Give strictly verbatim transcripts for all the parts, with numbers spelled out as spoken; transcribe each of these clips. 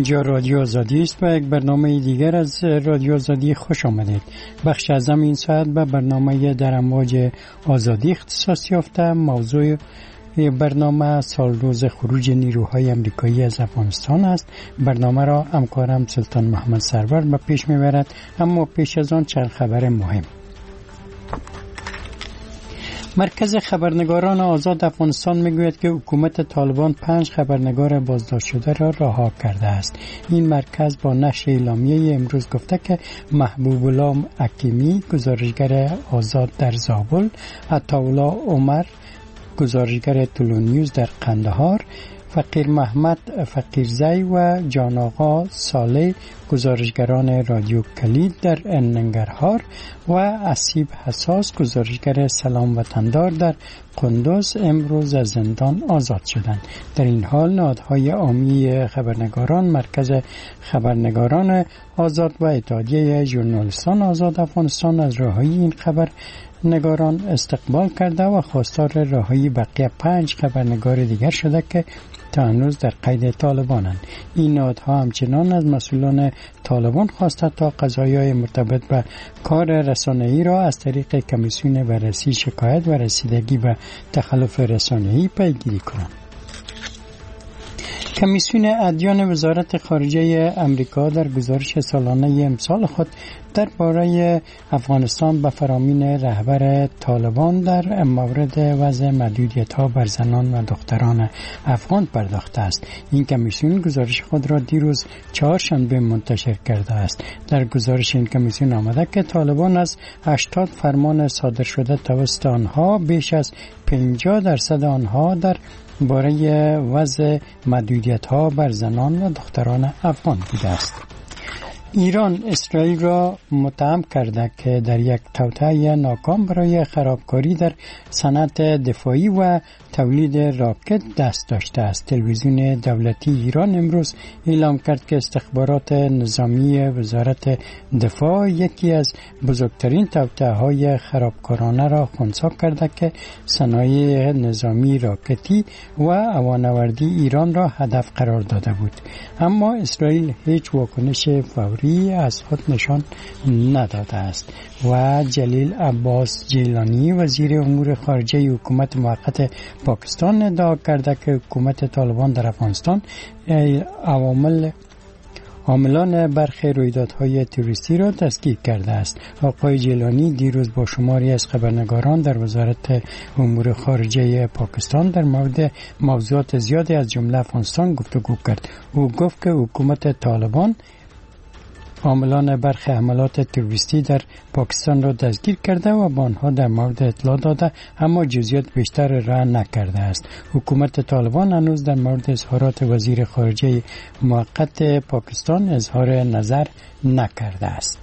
اینجا رادیو آزادی است و یک برنامه دیگر از رادیو آزادی خوش آمدید. بخش اعظم این ساعت به برنامه در امواج آزادی اختصاص یافته. موضوع برنامه سال روز خروج نیروهای امریکایی از افغانستان است. برنامه را همکارم سلطان محمد سرور به پیش میبرد، اما پیش از آن چند خبر مهم. مرکز خبرنگاران آزاد افغانستان میگوید که حکومت طالبان پنج خبرنگار بازداشت شده را رها کرده است. این مرکز با نشر اعلامیه امروز گفته که محبوب الله حکیمی گزارشگر آزاد در زابل، عطاالله عمر گزارشگر طلوع نیوز در قندهار، فقیر محمد فقیرزی و جان آقا صالح گزارشگران رادیو کلید در ننگرهار و اسیب حساس گزارشگر سلام وطندار در قندوز امروز از زندان آزاد شدند. در این حال نهادهای عامی خبرنگاران، مرکز خبرنگاران آزاد و اتحادیه ژورنالیستان آزاد افغانستان از رهایی این خبر نگاران استقبال کرده و خواستار رهایی بقیه پنج خبرنگار دیگر شده که تا هنوز در قید طالبانند. این نهادها همچنان از مسئولان طالبان خواسته تا قضایای مرتبط به کار رسانه‌ای را از طریق کمیسیون بررسی شکایت و رسیدگی به تخلف رسانه‌ای پیگیری کنند. کمیسیون ادیان وزارت خارجه امریکا در گزارش سالانه امسال خود درباره افغانستان به فرامین رهبر طالبان در مورد وضع محدودیت‌ها بر زنان و دختران افغان پرداخته است. این کمیسیون گزارش خود را دیروز چهارشنبه منتشر کرده است. در گزارش این کمیسیون آمده که طالبان از هشتاد فرمان صادر شده توسط آنها بیش از پنجاه درصد آنها در باره وضع محدودیت‌ها بر زنان و دختران افغان بوده است. ایران اسرائیل را متهم کرده که در یک توطئه ناکام برای خرابکاری در صنعت دفاعی و تولید راکت دست داشته است. تلویزیون دولتی ایران امروز اعلام کرد که استخبارات نظامی وزارت دفاع یکی از بزرگترین توطئه‌های خرابکارانه را خنثی کرده که صنایع نظامی راکتی و هوانوردی ایران را هدف قرار داده بود. اما اسرائیل هیچ واکنش فوری از خود نشان نداده است و جلیل عباس جیلانی وزیر امور خارجه حکومت موقت پاکستان ادعا کرده که حکومت طالبان در افغانستان عوامل عاملان برخی رویدادهای تروریستی را دستگیر کرده است. آقای جیلانی دیروز با شماری از خبرنگاران در وزارت امور خارجه پاکستان در مورد موضوعات زیادی از جمله افغانستان گفتگو کرد. او گفت که حکومت طالبان عاملان برخی حملات تروریستی در پاکستان را دستگیر کرده و با آنها در مورد اطلاع داده، اما جزئیات بیشتر را نکرده است. حکومت طالبان هنوز در مورد اظهارات وزیر خارجه موقت پاکستان اظهار نظر نکرده است.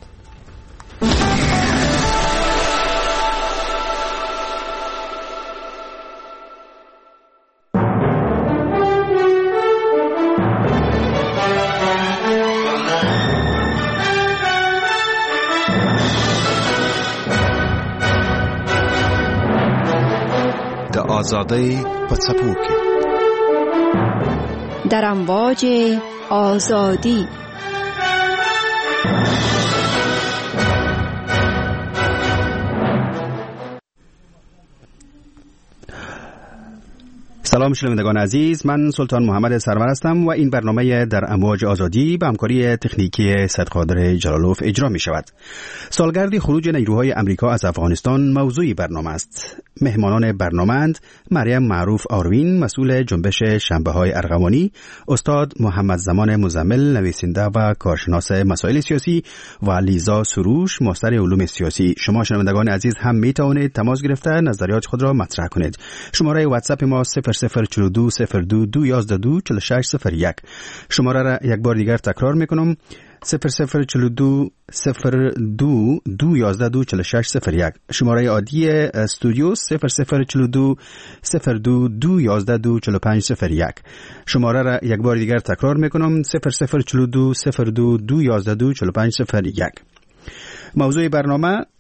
آزادی پڅپوکي در امواج آزادی. سلام شنوندگان عزیز، من سلطان محمد سرور هستم و این برنامه در امواج آزادی به همکاری تکنیکی صدقادر جلالوف اجرا می شود. سالگرد خروج نیروهای امریکا از افغانستان موضوعی برنامه است. مهمانان برنامه‌اند مریم معروف آروین، مسئول جنبش شنبه‌های ارغوانی، استاد محمد زمان مزمل، نویسنده و کارشناس مسائل سیاسی، و لیزا سروش، ماستر علوم سیاسی. شما شنوندگان عزیز هم می توانید تماس گرفته نظریات خود را مطرح کنید. شماره واتساپ ما صفر صفر چهل و دو صفر دو دو یازده دو چهل و شش صفر یک. شماره را یک بار دیگر تکرار میکنم: صفر صفر چهل و دو صفر دو دو یازده دو چهل و شش صفر یک. شماره عادی استودیو صفر صفر چهل و دو صفر دو دو یازده دو چهل و پنج صفر یک. شماره را یک بار دیگر تکرار میکنم: صفر صفر چهل و دو صفر دو دو یازده دو چهل و پنج صفر یک. موضوع برنامه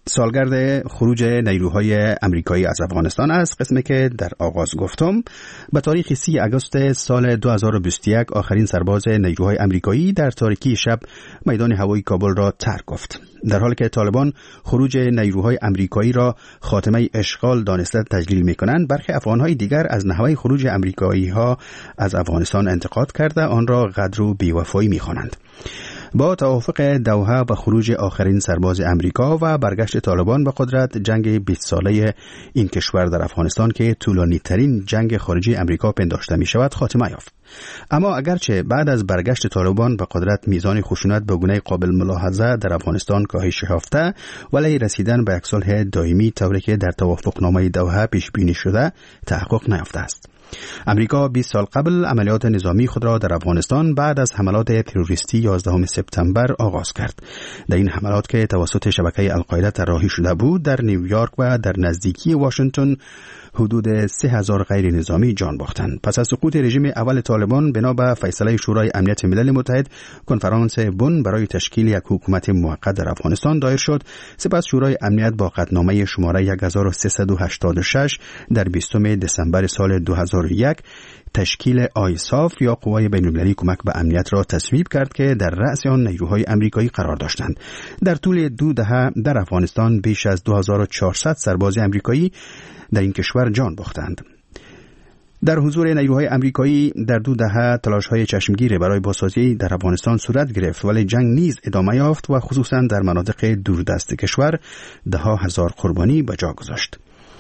سالگرد خروج نیروهای امریکایی از افغانستان است. قسمی که در آغاز گفتم، به تاریخ سی آگوست سال دو هزار و بیست و یک آخرین سرباز نیروهای امریکایی در تاریکی شب میدان هوایی کابل را ترک گفت. در حالی که طالبان خروج نیروهای امریکایی را خاتمه اشغال دانسته تجلیل می‌کنند، برخی افغان‌های دیگر از نحوه خروج امریکایی‌ها از افغانستان انتقاد کرده آن را غدر و بی‌وفایی می‌خوانند. با توافق دوحه و خروج آخرین سرباز امریکا و برگشت طالبان به قدرت، جنگ بیست ساله این کشور در افغانستان که طولانی ترین جنگ خارجی امریکا پنداشته می شود خاتمه یافت. اما اگرچه بعد از برگشت طالبان به قدرت میزان خشونت به گونه قابل ملاحظه در افغانستان کاهش یافته، ولی رسیدن به یک صلح دائمی طوری که در توافقنامه دوحه پیش بینی شده تحقق نیافته است. امریکا بیست سال قبل عملیات نظامی خود را در افغانستان بعد از حملات تروریستی یازدهم سپتامبر آغاز کرد. در این حملات که توسط شبکه القاعده طراحی شده بود، در نیویورک و در نزدیکی واشنگتن حدود سه هزار غیر نظامی جان باختند. پس از سقوط رژیم اول طالبان، بنا به فیصله شورای امنیت ملل متحد، کنفرانس بن برای تشکیل یک حکومت موقت در افغانستان دایر شد. سپس شورای امنیت با قطعنامه شماره هزار و سیصد و هشتاد و شش در بیستم دسامبر سال دو هزار و یک تشکیل آیساف یا قوای بین‌المللی کمک به امنیت را تصویب کرد که در رأس آن نیروهای امریکایی قرار داشتند. در طول دو دهه در افغانستان بیش از دو هزار و چهارصد سرباز امریکایی در این کشور جان باختند. در حضور نیروهای امریکایی در دو دهه تلاش‌های چشمگیر برای بازسازی در افغانستان صورت گرفت، ولی جنگ نیز ادامه یافت و خصوصا در مناطق دوردست کشور ده ها هزار قربانی به جا گذاشت.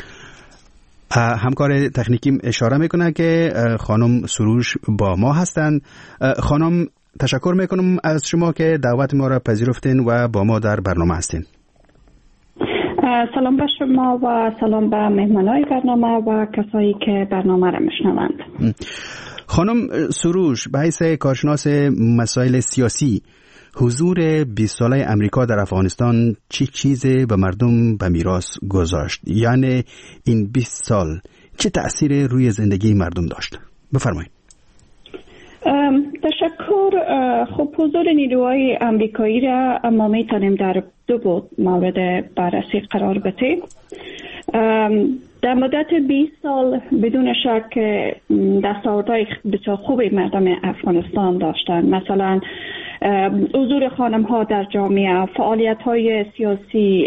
همکار تکنیکیم اشاره میکنه که خانم سروش با ما هستند. خانم، تشکر میکنم از شما که دعوت ما را پذیرفتین و با ما در برنامه هستین. سلام به شما و سلام به مهمانای برنامه و کسایی که برنامه را میشنوند. خانم سروش، به حیث کارشناس مسائل سیاسی، حضور بیست ساله امریکا در افغانستان چی چیزی به مردم به میراث گذاشت؟ یعنی این بیست سال چه تأثیر روی زندگی مردم داشت؟ بفرمایید. تشکر. خب حضور نیروهای امریکایی را ما میتونیم در دو بود مورد بررسی قرار بدیم. در مدت بیست سال بدون شک دستاوردهای بسیار خوبی مردم افغانستان داشتند. مثلا حضور خانم ها در جامعه، فعالیت های سیاسی،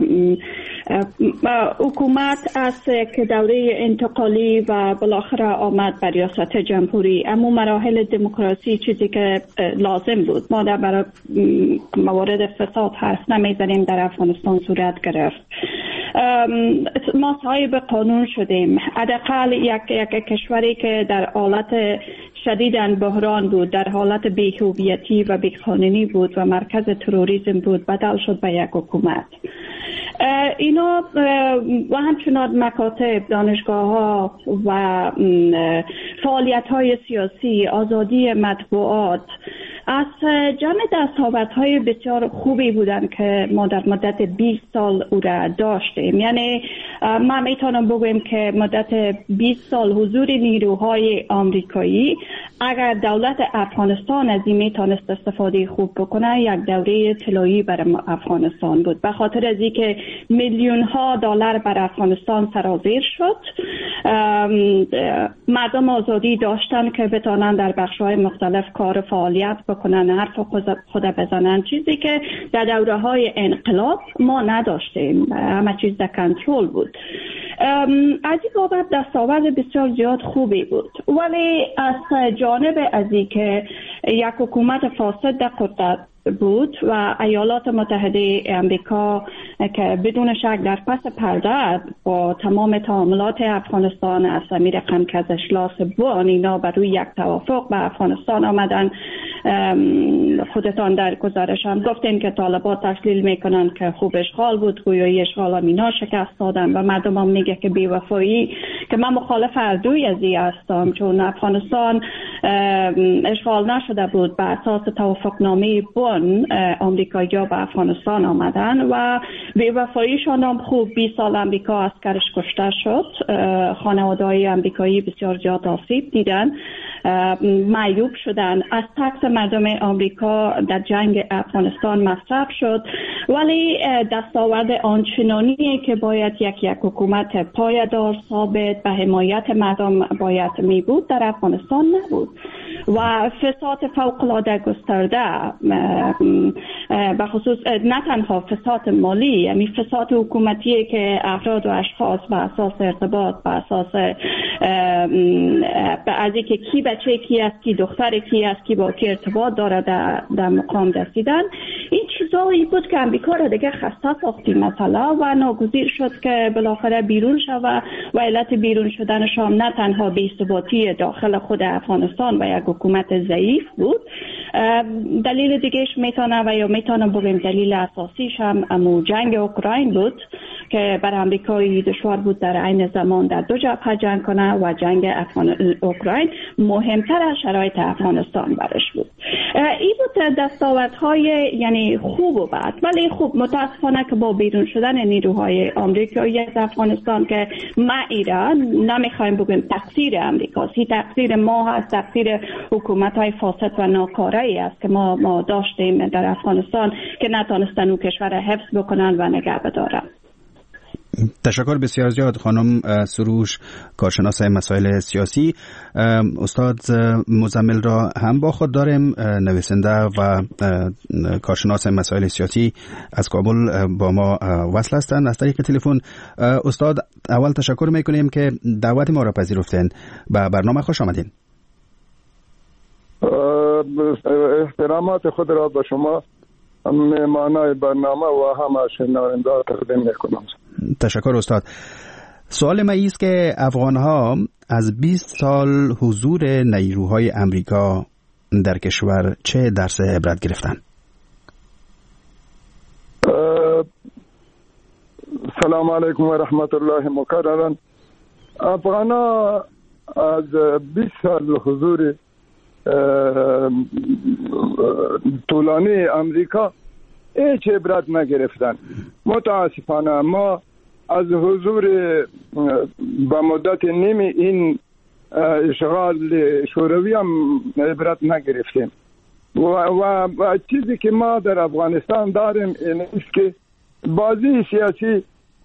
حکومت از که دوره انتقالی و بالاخره آمد بر ریاست جمهوری، اما مراحل دموکراسی چیزی که لازم بود. ما در برای موارد فساد حرف نمیزنیم، در افغانستان صورت گرفت. ما صاحب قانون شدیم. حداقل یک یک کشوری که در حالت شدیداً بحران بود، در حالت بی‌هویتی و بی‌قانونی بود و مرکز تروریسم بود، بدل شد به یک حکومت. اینا و همچنان مکاتب، دانشگاه ها و فعالیت های سیاسی، آزادی مطبوعات از جمع دستاوردهای بسیار خوبی بودن که ما در مدت بیست سال او را داشتیم. یعنی ما میتونم بگویم که مدت بیست سال حضور نیروهای آمریکایی، اگر دولت افغانستان از این میتونست استفاده خوب بکنه، یک دوره طلایی برای افغانستان بود، به خاطر از اینکه میلیون ها دلار بر افغانستان سرازیر شد. مردم آزادی داشتن که بتونن در بخش‌های مختلف کار فعالیت بکنن، حرف خود بزنن، چیزی که در دوره‌های انقلاب ما نداشتیم. همه چیز در کنترل بود. از این بابت دستاورد بسیار زیاد خوبی بود، ولی از جانب از این که یک حکومت فاسد در قدرت بود و ایالات متحده امریکا که بدون شک در پس پرده با تمام تعاملات افغانستان از امیر قمکز اشلاس بوان اینا بر روی یک توافق به افغانستان آمدن. خودتان در گزارش هم گفتین که طالبان تشلیل میکنن که خوب اشغال بود، گویایی اشغال هم اینا شکست دادن و مردم هم میگه که بی‌وفایی، که من مخالف هر دوی از این هستم، چون افغانستان اشغال نشده بود. به اساس توافقنامه بن آمریکایی‌ها به افغانستان آمدن و بی‌وفاییشان هم خوب. بیست سال امریکا عسکرش کشته شد، خانواده‌های امریکایی بسیار زیاد آسیب دیدن. معیوب شدن. از تقص مردم آمریکا در جنگ افغانستان مصرف شد، ولی دستاورد آنچنانی که باید یک یک حکومت پایدار ثابت به حمایت مردم باید می بود در افغانستان نبود و فساد فوق‌العاده گسترده، به خصوص نه تنها فساد مالی، یعنی فساد حکومتی که افراد و اشخاص به اساس ارتباط، به اساس از اینکه کی بچه کی است، کی دختر کی است، کی با کی ارتباط داره در, در مقام رسیدن، این چیزایی بود که امریکا را دیگه خسته ساختی مثلا و ناگزیر شد که بالاخره بیرون شود و علت بیرون شدنشان نه تنها بی‌ثباتی داخل خود افغانستان و یک حکومت ضعیف بود، دلیل دیگهش میتونه و یا میتونه بگیم دلیل اساسیش هم امو جنگ اوکراین بود که بر امریکایی دشوار بود در عین زمان در دو جبهه جنگ کنه و جنگ افغان اوکراین مهمتر از شرایط افغانستان برش بود. این بود دستاوردهای یعنی خوب و بد، ولی خوب متاسفانه که با بیرون شدن نیروهای آمریکایی از افغانستان که ما ایران نمیخوایم بگیم تقصیر امریکاست، این تقصیر ما هست، تقصیر حکومت‌های فاسد و ناکاره‌ای است که ما ما داشتیم در افغانستان که نتونستن اون کشور حفظ بکنن و نگه بدارن. تشکر بسیار زیاد خانم سروش، کارشناس مسائل سیاسی. استاد مزمل را هم با خود داریم، نویسنده و کارشناس مسائل سیاسی از کابل با ما وصل هستند از طریق تلفن. استاد اول تشکر میکنیم که دعوت ما را پذیرفتین، به برنامه خوش آمدین. احترامات خود را به شما مهمانای برنامه و همه شنونده تقدیم میکنم. تشکر استاد. سوال من است که افغان‌ها از بیست سال حضور نیروهای امریکا در کشور چه درس عبرت گرفتن؟ سلام علیکم و رحمت الله مکررا. افغان‌ها از بیست سال حضور طولانی امریکا هیچ عبرت نگرفتن. متاسفانه ما از حضور به مدت نیمی این اشغال شوروی هم عبرت نگرفتیم و, و, و چیزی که ما در افغانستان داریم این است که بازی سیاسی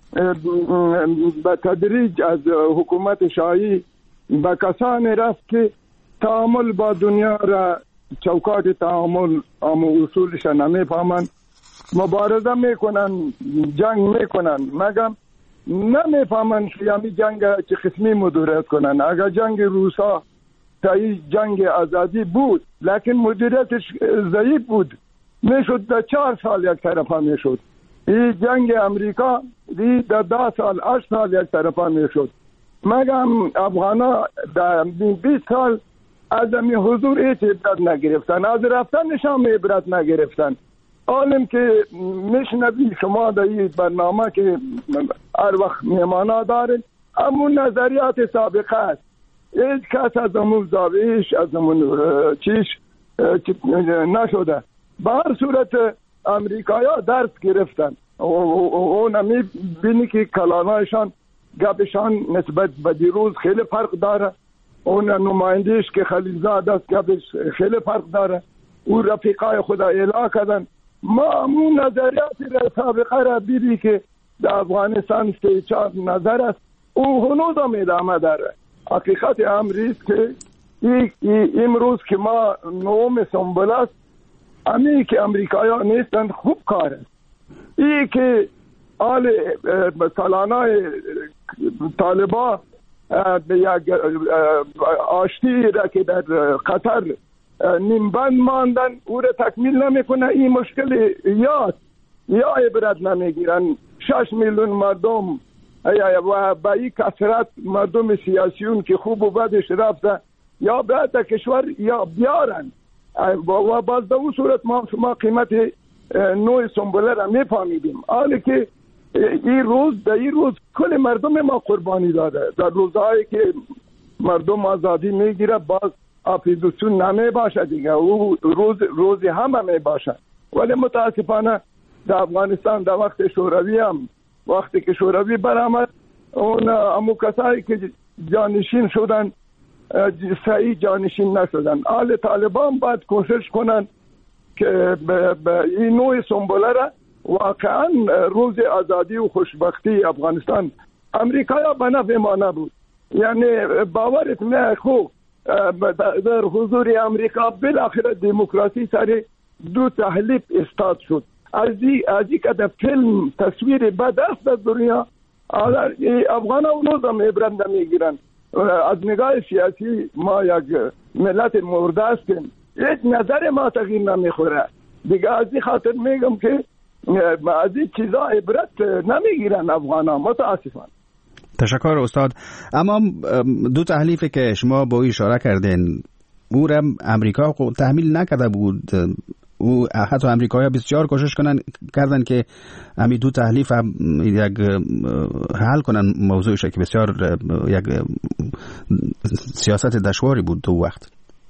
به تدریج از حکومت شاهی به کسانی رفت که تعامل با دنیا را چوکات تعامل و اصولش نمیفهمند، مبارزه میکنن، جنگ میکنن، مگم نمیفهمن یعنی جنگ چه قسمی مدیریت کنن. اگر جنگ روسا تایی جنگ آزادی بود لیکن مدیریتش ضعیف بود، میشد در چهار سال یک طرفه میشد. این جنگ امریکا دی در ده سال هشت سال یک طرفه میشد. مگم افغانا در بیست سال از این حضور هیچ عبرت نگرفتن، از رفتنش هم عبرت نگرفتن. عالم که میشنوی شما در این برنامه که هر وقت میمانا دارین، همون نظریات سابقه است. هیچ کس از همون زاویش از همون چیش نشده. به هر صورت امریکایا درس گرفتن. اون می بینی که کلانایشان گپشان نسبت به دیروز خیلی فرق داره. اون نمایندهش که خلیلزاد است گپش خیلی فرق داره. او رفیقای خدا اعلام کردن. ما همون نظریاتی را سابقه را بیدی که در افغانستان سه چهار نظر است، او هنوز هم ادامه داره. حقیقت امری است که امروز که ما نوم سنبل است، امی که امریکایی نیستند خوب کار است. ای که آل سالانه طالبا به یک آشتی را که در قطر نیمبند ماندن او را تکمیل نمیکنه. این مشکل یاد یا عبرت نمیگیرن. شش میلیون مردم و با این کثرت مردم سیاسیون که خوب و بدش رفته یا بعد کشور یا بیارن و باز در اون صورت ما شما قیمت نوع سنبله را میفهمیدیم. حالی که این روز در این روز کل مردم ما قربانی داده. در روزهایی که مردم آزادی میگیره باز اپوزیسیون نمی باشه دیگه، او روز روزی همه می باشه. ولی متاسفانه در افغانستان در وقت شوروی هم وقتی که شوروی برآمد، اون همو کسایی که جانشین شدن صحیح جانشین نشدن. آل طالبان باید کوشش کنن که به این نوع سنبوله را واقعا روز آزادی و خوشبختی افغانستان امریکا یا به نفع ما نبود. یعنی باورت نه خوب در حضور امریکا بالاخره دموکراسی سر دو تحلیف استاد شد. از این که در فیلم تصویر بد است در دنیا افغان ها اونوز هم عبرت نمیگیرن. از نگاه سیاسی ما یک ملت مرده هستیم، هیچ نظر ما تغییر نمیخوره دیگه. از این خاطر میگم که از این چیزا عبرت نمیگیرن افغان ها متاسفانه. تشکر استاد. اما دو تحلیفی که شما با اشاره کردین او را امریکا تحمیل نکرده بود. او حتی امریکایی بسیار کوشش کنن کردن که همین دو تحلیف یک حل کنن موضوعش که بسیار یک سیاست دشواری بود تو وقت.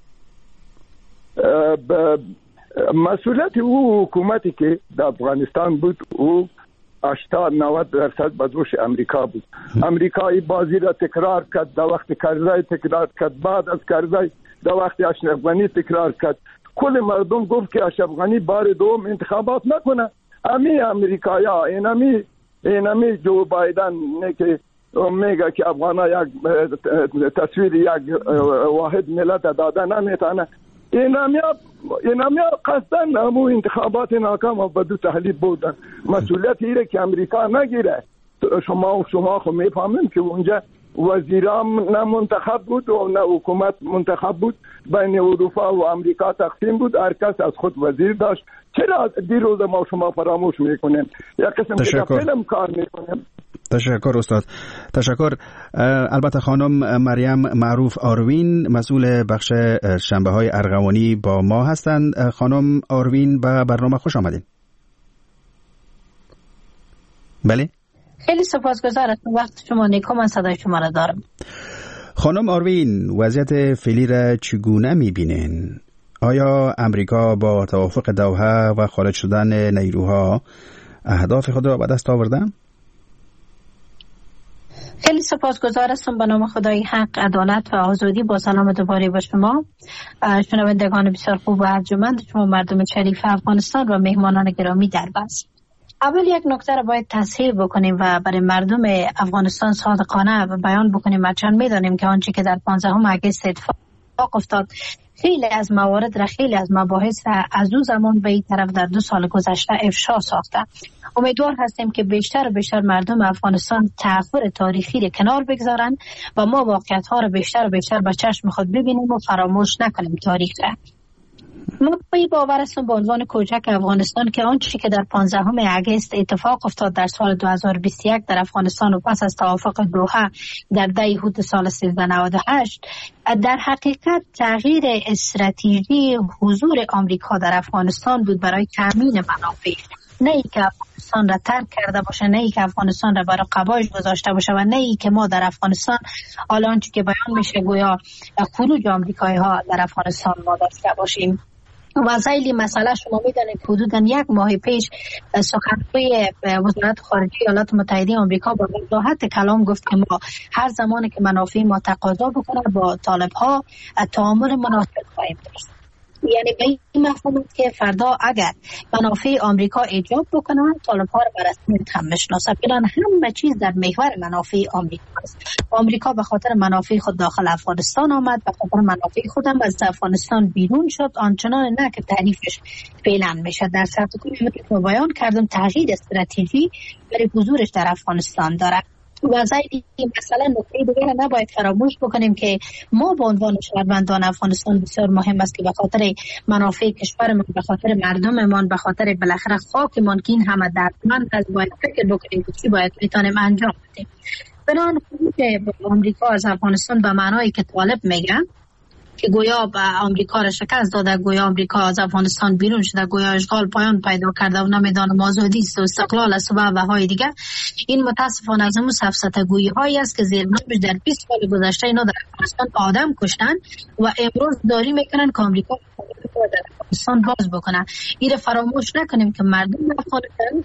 مسئولیت او حکومتی که در افغانستان بود او هشتاد نود درصد به دوش امریکا بود. امریکایی بازی را تکرار کرد، در وقت کرزی تکرار کرد، بعد از کرزی در وقت اشرف غنی تکرار کرد. کل مردم گفت که اشرف غنی بار دوم انتخابات نکنه. امی امریکایا اینمی اینمی جو بایدن نه که میگه که افغانا یک تصویر یک واحد ملت داده نمیتونه. اینمی اینمی قصدن همو انتخابات ناکام و بدو تحلیف بودن. مسئولیت ایره که امریکا نگیره. شما و شما خو میفهمیم که اونجا وزیرام نه منتخب بود و نه حکومت منتخب بود، بین اروپا و امریکا تقسیم بود، هر کس از خود وزیر داشت. چرا دیروز ما شما فراموش میکنیم؟ یک قسم که فیلم کار میکنیم. تشکر استاد. تشکر. البته خانم مریم معروف آروین مسئول بخش شنبه های ارغوانی با ما هستند. خانم آروین به برنامه خوش آمدین. بله؟ خیلی سپاسگزار از وقت شما. نیکو، من صدای شما را دارم. خانم آروین، وضعیت فعلی را چگونه می‌بینین؟ آیا امریکا با توافق دوحه و خارج شدن نیروها اهداف خود را به دست آوردن؟ خیلی سپاسگزار هستم. به نام خدای حق، عدالت و آزادی با سلام دوباره با شما شنوندگان بسیار خوب و ارجمند شما مردم شریف افغانستان و مهمانان گرامی در بس. اول یک نکته را باید تصحیح بکنیم و برای مردم افغانستان صادقانه بیان بکنیم. هرچند میدانیم که آنچه که در پانزدهم اگست اتفاق افتاد خیلی از موارد را، خیلی از مباحث را از او زمان به این طرف در دو سال گذشته افشا ساخته. امیدوار هستیم که بیشتر و بیشتر مردم افغانستان تأخر تاریخی را کنار بگذارن و ما واقعیت ها را بیشتر و بیشتر به چشم خود ببینیم و فراموش نکنیم تاریخ را. من به باور هستم به عنوان کوچک افغانستان که آنچه که در پانزدهم اگست اتفاق افتاد در سال دو هزار و بیست و یک در افغانستان و پس از توافق دوحه در ده حود سال سیزده نود و هشت در حقیقت تغییر استراتژی حضور آمریکا در افغانستان بود برای تامین منافع، نه ای که افغانستان را ترک کرده باشه، نه ای که افغانستان را برای قبایش گذاشته باشه و نه ای که ما در افغانستان حالا آنچه که بیان میشه گویا خروج آمریکایی ها در افغانستان ما داشته باشیم. و زیلی مسئله شما میدانید حدوداً یک ماه پیش سخنگوی وزارت خارجه ایالات متحده آمریکا با وضاحت کلام گفت که ما هر زمانی که منافع ما تقاضا بکنه با طالب ها تعامل مناسب خواهیم داشت. یعنی به این مفهوم که فردا اگر منافع آمریکا ایجاب بکنه طالب ها رو به رسمیت هم بشناسه. بنابراین همه چیز در محور منافع آمریکا است. آمریکا به خاطر منافع خود داخل افغانستان آمد، به خاطر منافع خودم از افغانستان بیرون شد، آنچنان نه که تعریفش فعلا میشه. در سطح کلی که بیان کردم تغییر استراتژی برای حضورش در افغانستان داره. و زیادی مثلا نکته دیگه نباید فراموش بکنیم که ما به عنوان شهروندان افغانستان بسیار مهم است که به خاطر منافع کشورمان، به خاطر مردممان، به خاطر بالاخره خاکمان که این همه دردمند است باید فکر بکنیم که چی باید میتونیم انجام بدیم. بنابراین خروج آمریکا از افغانستان به معنایی که طالب میگن که گویا به آمریکا را شکست داده، گویا آمریکا از افغانستان بیرون شده، گویا اشغال پایان پیدا کرده و نمیدانم آزادی است و استقلال است و و های دیگه. این متاسفانه از اون سفسطه‌گویی هایی است که زیر نامش در بیست سال گذشته اینا در افغانستان آدم کشتن و امروز داری میکنن که آمریکا در افغانستان باز بکنه. این فراموش نکنیم که مردم افغانستان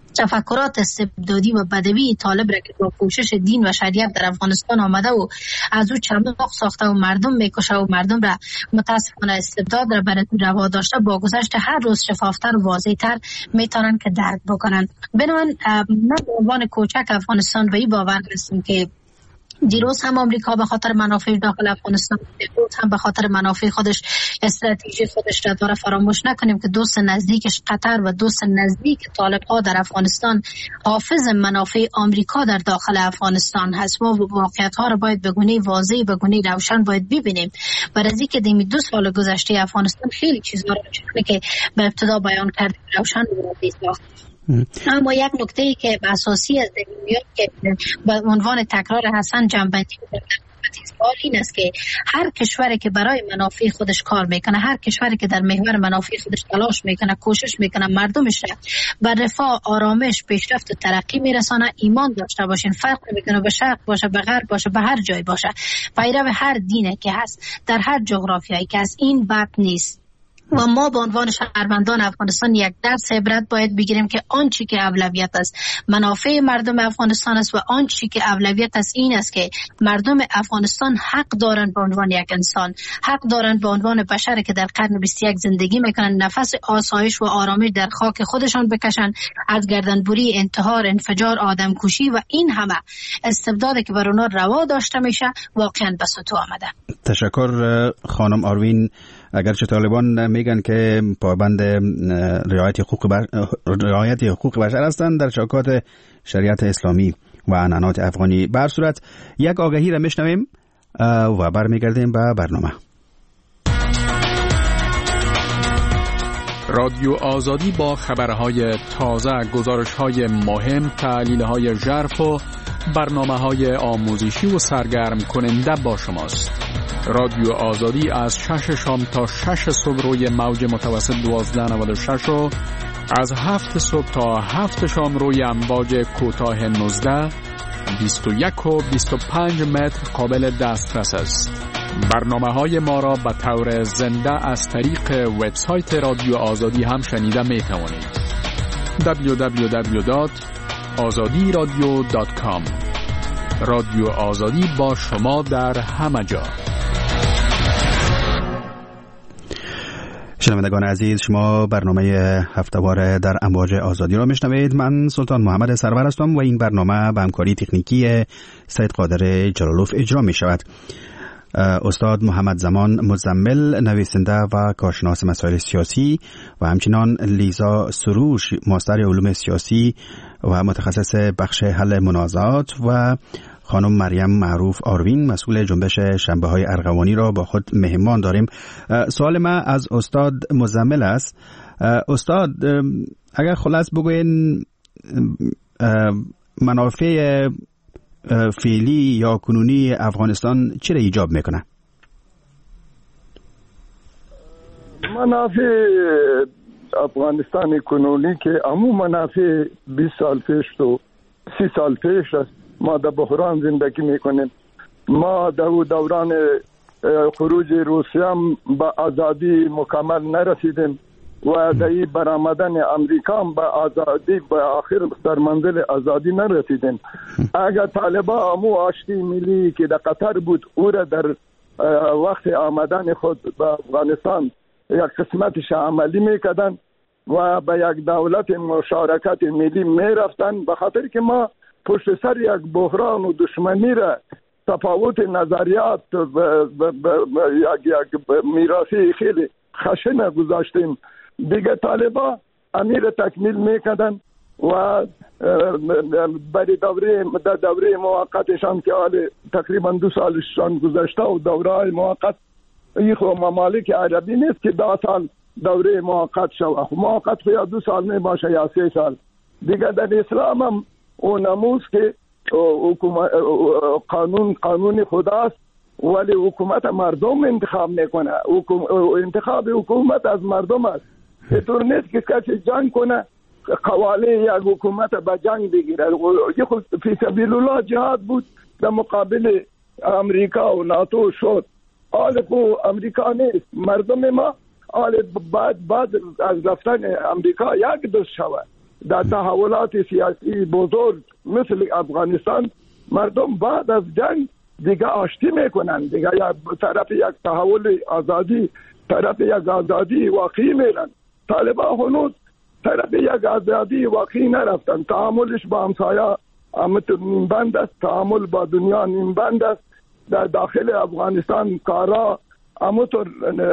تفکرات استبدادی و بدوی طالب را که با پوشش دین و شریعت در افغانستان آمده و از او چماق ساخته و مردم میکشه و مردم را متاسفانه استبداد را بر روا داشته، با گذشت هر روز شفافتر و واضح‌تر میتونن که درک بکنن. بنابراین من به عنوان کوچک افغانستان به این باور هستم که دیروز هم آمریکا به خاطر منافع داخل افغانستان، دیروز هم به خاطر منافع خودش استراتژی خودش را داره. فراموش نکنیم که دوست نزدیکش قطر و دوست نزدیک طالب ها در افغانستان حافظ منافع آمریکا در داخل افغانستان هست. ما واقعیت ها را باید به گونه واضح، به گونه روشن باید ببینیم. برای که دیمی دو سال گذشته افغانستان خیلی چیزا را که به ابتدا بیان کردیم روشن بود. اما یک نکته ای که اساسی از میاد که به عنوان تکرار حسن جنبندی این است که هر کشوری که برای منافع خودش کار میکنه، هر کشوری که در محور منافع خودش تلاش میکنه، کوشش میکنه مردمش را بر رفاه، آرامش، پیشرفت و ترقی میرسانه، ایمان داشته باشین، فرق نمیکنه به شرق باشه، به غرب باشه، به هر جای باشه، پیرو هر دینه که هست، در هر جغرافیایی که هست، این بد نیست. و ما به عنوان شهروندان افغانستان یک درس عبرت باید بگیریم که آنچه که اولویت است منافع مردم افغانستان است و آنچه که اولویت است این است که مردم افغانستان حق دارند به عنوان یک انسان، حق دارند به عنوان بشر که در قرن بیست و یک زندگی میکنن، نفس آسایش و آرامش در خاک خودشان بکشن، از گردنبری، انتحار، انفجار، آدمکشی و این همه استبدادی که بر اونها روا داشته میشه واقعا به سطوح آمده. تشکر خانم آروین. اگرچه طالبان میگن که پابند رعایت حقوق بر... رعایت حقوق بشر هستند، در شاکات شریعت اسلامی و عنعنات افغانی. به هر صورت یک آگهی را میشنویم و برمیگردیم به برنامه. رادیو آزادی با خبرهای تازه، گزارش‌های مهم، تحلیل‌های ژرف و برنامه‌های آموزشی و سرگرم کننده با شماست. رادیو آزادی از شش شام تا شش صبح روی موج متوسط دوازده نود و شش و از هفت صبح تا هفت شام روی امواج کوتاه نوزده، بیست و یک و بیست و پنج متر قابل دسترس است. برنامه های ما را به طور زنده از طریق وبسایت رادیو آزادی هم شنیده می توانید. دبلیو دبلیو دبلیو دات آزادی رادیو دات کام. رادیو آزادی با شما در همه جا. شنوندگان عزیز، شما برنامه هفته‌وار در امواج آزادی را میشنوید. من سلطان محمد سرور هستم و این برنامه به همکاری تکنیکی سید قادر جلالوف اجرا می شود. استاد محمد زمان مزمل، نویسنده و کارشناس مسائل سیاسی، و همچنان لیزا سروش، ماستر علوم سیاسی و متخصص بخش حل منازعات، و خانم مریم معروف آروین، مسئول جنبش شنبه های ارغوانی را با خود مهمان داریم. سوال من از استاد مزمل است. استاد، اگر خلاص بگوین منافع فعلی یا کنونی افغانستان چه را ایجاب میکنه؟ منافع افغانستان کنونی که عموم منافع بیست سال پیش و سی سال پیش است. ما در بحران زندگی میکنیم. ما در دوران خروج روسیه هم به آزادی مکمل نرسیدیم و در برآمدن امریکا هم به آزادی به آخر در منزل آزادی نرسیدیم. اگر طالبان امو آشتی ملی که در قطر بود او را در وقت آمدن خود به افغانستان یک قسمتش عملی میکردن و به یک دولت مشارکت ملی میرفتن، به خاطر که ما پشت سر یک بحران و دشمنی را تفاوت نظریات یک یک میراثی خیلی خشن گذاشتیم. دیگه طالبان امیر تکمیل میکردن و برای دوره در دوره موقتشان که حال تقریبا دو سالشان گذشته و دوره موقت این خو ممالک عربی نیست که دو سال دوره موقت شود. موقت یا دو سال می باشه یا سه سال. دیگه در اسلام هم اون نموز که قانون قانون خداست ولی حکومت مردم انتخاب میکنه. انتخاب حکومت از مردم است. اینطور نیست که کسی جنگ کنه قواله یک حکومت به جنگ بگیره. یه خود فی سبیل الله جهاد بود در مقابل امریکا و ناتو شد. حال خو امریکا نیست، مردم ما حال بعد بعد از رفتن امریکا یک دوست شود. در تحولات سیاسی بزرگ مثل افغانستان مردم بعد از جنگ دیگه آشتی میکنن، دیگه یک طرف یک تحول آزادی، طرف یک آزادی واقعی میرن. طالبان هنوز طرف یک آزادی واقعی نرفتن. تعاملش با همسایه همتون نیم بند است، تعامل با دنیا نیم بند است. در داخل افغانستان کارا همونطور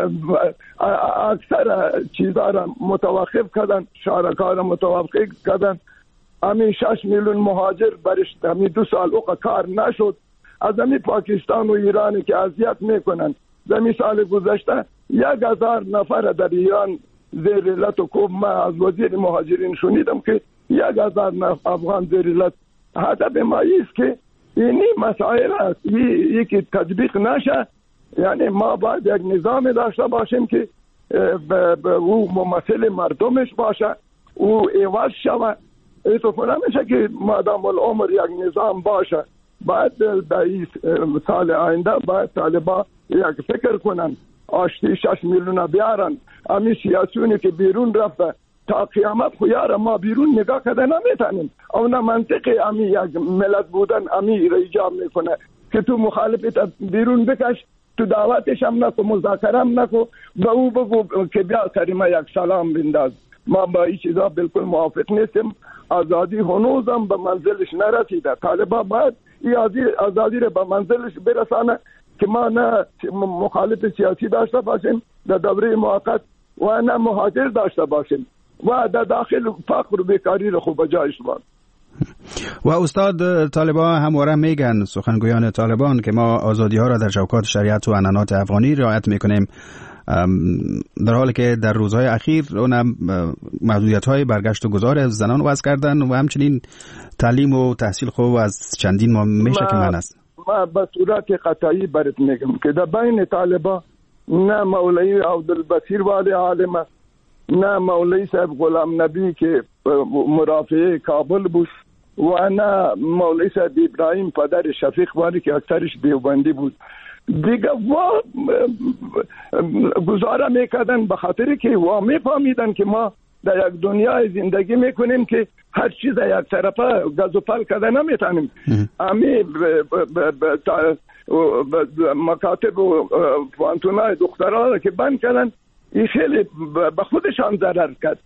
اکثر چیزا را متوقف کردن، شارکا را متوقف کردن. همین شش میلیون مهاجر برش همین دو سال اوقا کار نشد. از همین پاکستان و ایرانی که اذیت میکنن، همین سال گذشته یک هزار نفر در ایران زیر علت و کوب. من از وزیر مهاجرین شنیدم که یک هزار افغان زیر علت. هدف ما است که اینی مسائل است یکی تطبیق نشه. یعنی ما باید یک نظام داشته باشیم که او ممثل مردمش باشه، او عوض شوه. اتفاقا نمیشه که مادام العمر یک نظام باشه. باید در این سال آینده باید طالبان یک فکر کنن، آشتی شش میلیون بیارن. همین سیاسیونی که بیرون رفته تا قیامت خویار ما بیرون نگاه کرده نمیتونیم. اونا منطقی امی یک ملت بودن امی را ایجاب میکنه که تو مخالفت بیرون بکش، تو دعوتش هم نکو، مذاکره هم نکو، به او بگو که بیا کریمه یک سلام بنداز. ما با این چیزا بالکل موافق نیستیم. آزادی هنوزم به منزلش نرسیده. طالبان باید این آزادی را به منزلش برسانه که ما نه مخالف سیاسی داشته باشیم در دوره موقت و نه مهاجر داشته باشیم و در داخل فقر و بیکاری رو خوب جایش باد. و استاد، طالبان همواره میگن، سخنگویان طالبان، که ما آزادی ها را در چوکات شریعت و عنعنات افغانی رعایت میکنیم، در حالی که در روزهای اخیر اونم محدودیت های برگشت و گذار زنان وضع کردن و همچنین تعلیم و تحصیل خوب از چندین ماه میشه که من است. ما به صورت قطعی برات میگم که در بین طالبان نه مولوی عبدالبصیر والی عالم، نه مولوی صاحب غلام نبی که مرافع کابل بود و نه مولوی صاحب ابراهیم پدر شفیق والی که اکثرش دیوبندی بود. دیگه وا گزاره میکردن به خاطری که وا میفهمیدن که ما در یک دنیای زندگی میکنیم که هر چیز یک طرفه گز و پل کده نمیتونیم. امی مکاتب و پوانتونای دخترها که بند کردن، این خیلی به خودشان ضرر کرد.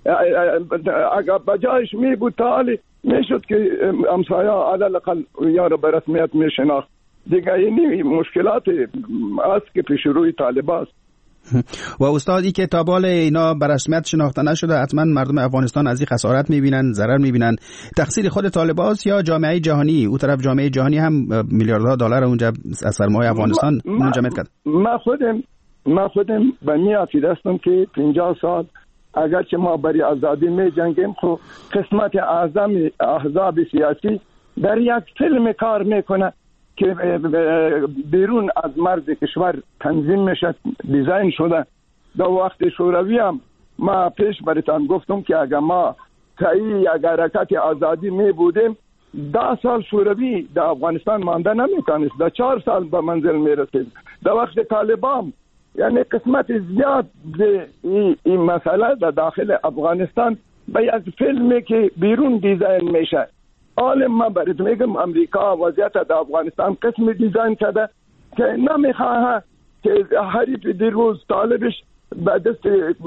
اگر بجایش می بود تا حالی میشد که امسایه عدل اقل یارو به رسمیت میشناخت. دیگه این مشکلات است که پیش روی طالبان است. و استادی که تا بال اینا به رسمیت شناخته نشده، حتما مردم افغانستان از این خسارت میبینن، ضرر میبینن. تقصیر خود طالبان است یا جامعه جهانی؟ او طرف جامعه جهانی هم میلیاردها دلار اونجا از سرمایه افغانستان منجمد کرد. ما خودم ما خودم به این عقیده هستم که پنجاه سال اگرچه ما برای آزادی می جنگیم، خب قسمت اعظم احزاب سیاسی در یک فیلم کار میکنه که بیرون از مرز کشور تنظیم میشه، دیزاین شده. در وقت شوروی هم ما پیش براتون گفتم که اگر ما تایی یک حرکت آزادی می بودیم، ده سال شوروی در افغانستان مانده نمیتونست، در چهار سال به منزل میرسید. در وقت طالبان یعنی قسمت زیاد این, این مسئله در داخل افغانستان به یک فیلمی که بیرون دیزاین میشه. حال من برات میگم امریکا وضعیت در افغانستان قسم دیزاین کرده که نمیخواه که حریف دیروز طالبش به دست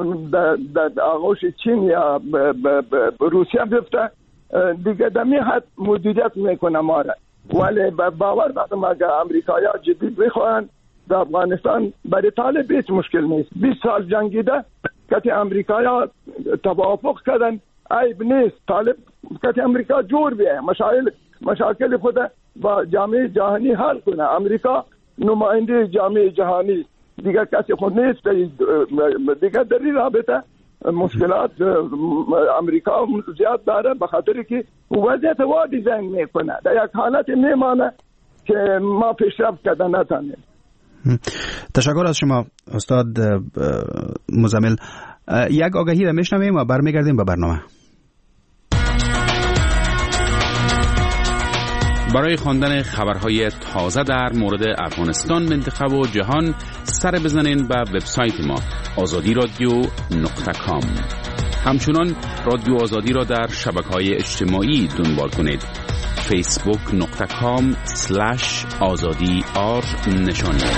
در آغوش چین یا روسیه بیفته، دیگه دمی حد مدیریت میکنه ما را. ولی باور دارم اگر امریکایی ها جدی بخواهند در افغانستان برای طالب هیچ مشکل نیست. بیست سال جنگیده که امریکایی ها توافق کردن، عیب نیست. طالب که امریکا جور بیه مشاکل مشاکل خود با جامعه جهانی حل کنه. امریکا نماینده جامعه جهانی دیگه کسی خود نیست. دیگه در این رابطه مشکلات امریکا زیاد داره به خاطر که وضعیت وا دیزاین میکنه، در یک حالت میمانه که ما پیشرفت کرده نتانیم. تشکر از شما استاد مزمل. یک آگهی را میشنویم و برمیگردیم به برنامه. برای خواندن خبرهای تازه در مورد افغانستان، منطقه و جهان سر بزنین به وبسایت ما آزادی رادیو نقطه کام. همچنان رادیو آزادی را در شبکه‌های اجتماعی دنبال کنید. فیسبوک نقطه کام سلش آزادی آر نشانی.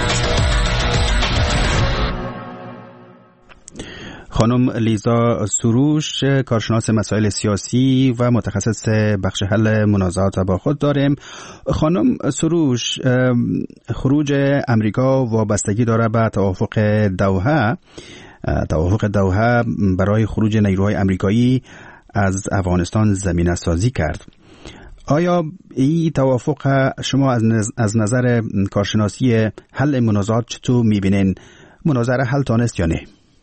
خانم لیزا سروش، کارشناس مسائل سیاسی و متخصص بخش حل منازعات با خود داریم. خانم سروش، خروج امریکا وابستگی داره به توافق دوحه. توافق دوحه برای خروج نیروهای امریکایی از افغانستان زمینه سازی کرد. آیا این توافق شما از نظر کارشناسی حل منازعات چطور میبینین؟ مناظره حل تانست یا نه؟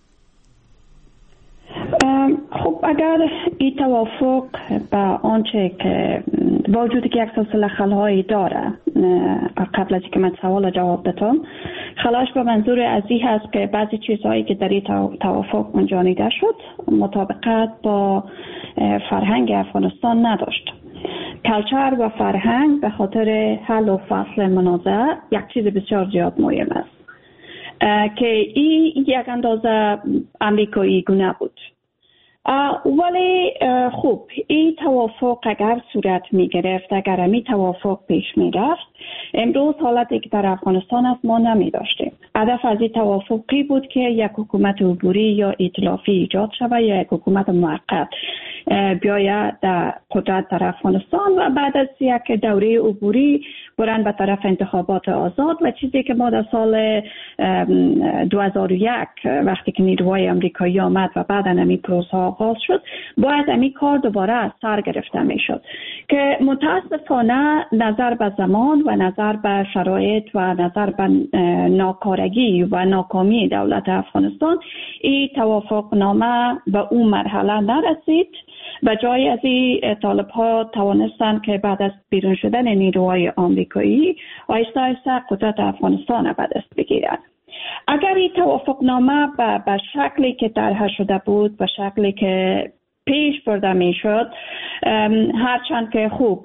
خب اگر این توافق با آنچه که وجودی که یک سلسله خلایی داره، قبل از اینکه من سوال جواب بدم، خلاش به منظور از این هست که بعضی چیزهایی که در این توافق منجانیده شد مطابقت با فرهنگ افغانستان نداشت. کلچر و فرهنگ به خاطر حل و فصل منازعه یک چیز بسیار زیاد مهم است که این یک اندازه امریکایی گونه بود. ولی خوب این توافق اگر صورت می گرفت، اگر این توافق پیش می رفت، امروز حالتی که در افغانستان است ما نمی داشتیم. هدف از این توافقی بود که یک حکومت عبوری یا ائتلافی ایجاد شود یا یک حکومت موقت بیاید در قدرت در افغانستان و بعد از یک دوره عبوری برن به طرف انتخابات آزاد و چیزی که ما در سال دو هزار و یک وقتی که نیروهای امریکایی آمد و بعد امی پروسه آغاز شد باید امی کار دوباره از سر گرفته می شد که متاسفانه نظر به زمان و نظر به شرایط و نظر به ناکارگی و ناکامی دولت افغانستان این توافق نامه به اون مرحله نرسید و جای از این طالب ها توانستند که بعد از بیرون شدن نیروهای آمریکایی آیسته آیسته قدرت افغانستان به دست بگیرند. اگر این توافق نامه به شکلی که طرح شده بود، به شکلی که پیش برده می شد، هرچند که خوب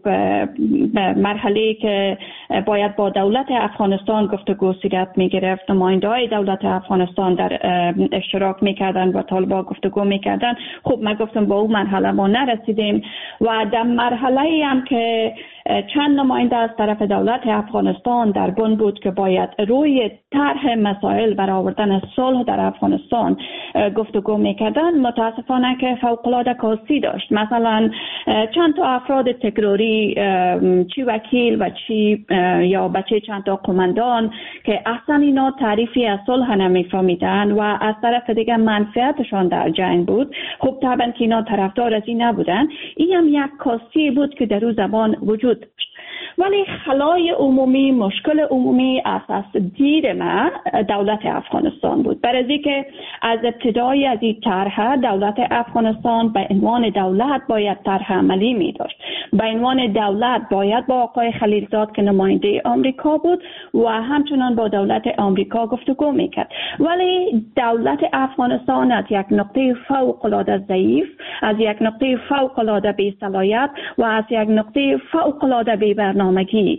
مرحله که باید با دولت افغانستان گفتگو صورت می گرفت، نماینده های دولت افغانستان در اشتراک می کردن و طالبا گفتگو می کردن، خوب من گفتم با اون مرحله ما نرسیدیم و در مرحله هم که چند نماینده از طرف دولت افغانستان در بن بود که باید روی طرح مسائل برآوردن صلح در افغانستان گفتگو میکردن، متاسفانه که فوق‌العاده کاستی داشت. مثلا چند تا افراد تکراری، چی وکیل و چی یا بچه چند تا قماندان که اصلا اینا تعریفی از صلح نمیفهمیدن و از طرف دیگه منفعتشان در جنگ بود. خب طبعا که اینا طرفدار از این نبودن. این هم یک کاستی بود که در اون زمان وجود داشت. ولی خلای عمومی، مشکل عمومی اساس دید ما دولت افغانستان بود. برای که از ابتدای از این طرح دولت افغانستان به عنوان دولت باید طرح عملی می داشت. به عنوان دولت باید با آقای خلیلزاد که نماینده آمریکا بود و همچنان با دولت آمریکا گفتگو می کرد. ولی دولت افغانستان از یک نقطه فوق العاده ضعیف، از یک نقطه فوق العاده بی صلاحیت و از یک نقطه فوق العاده بی برنامگی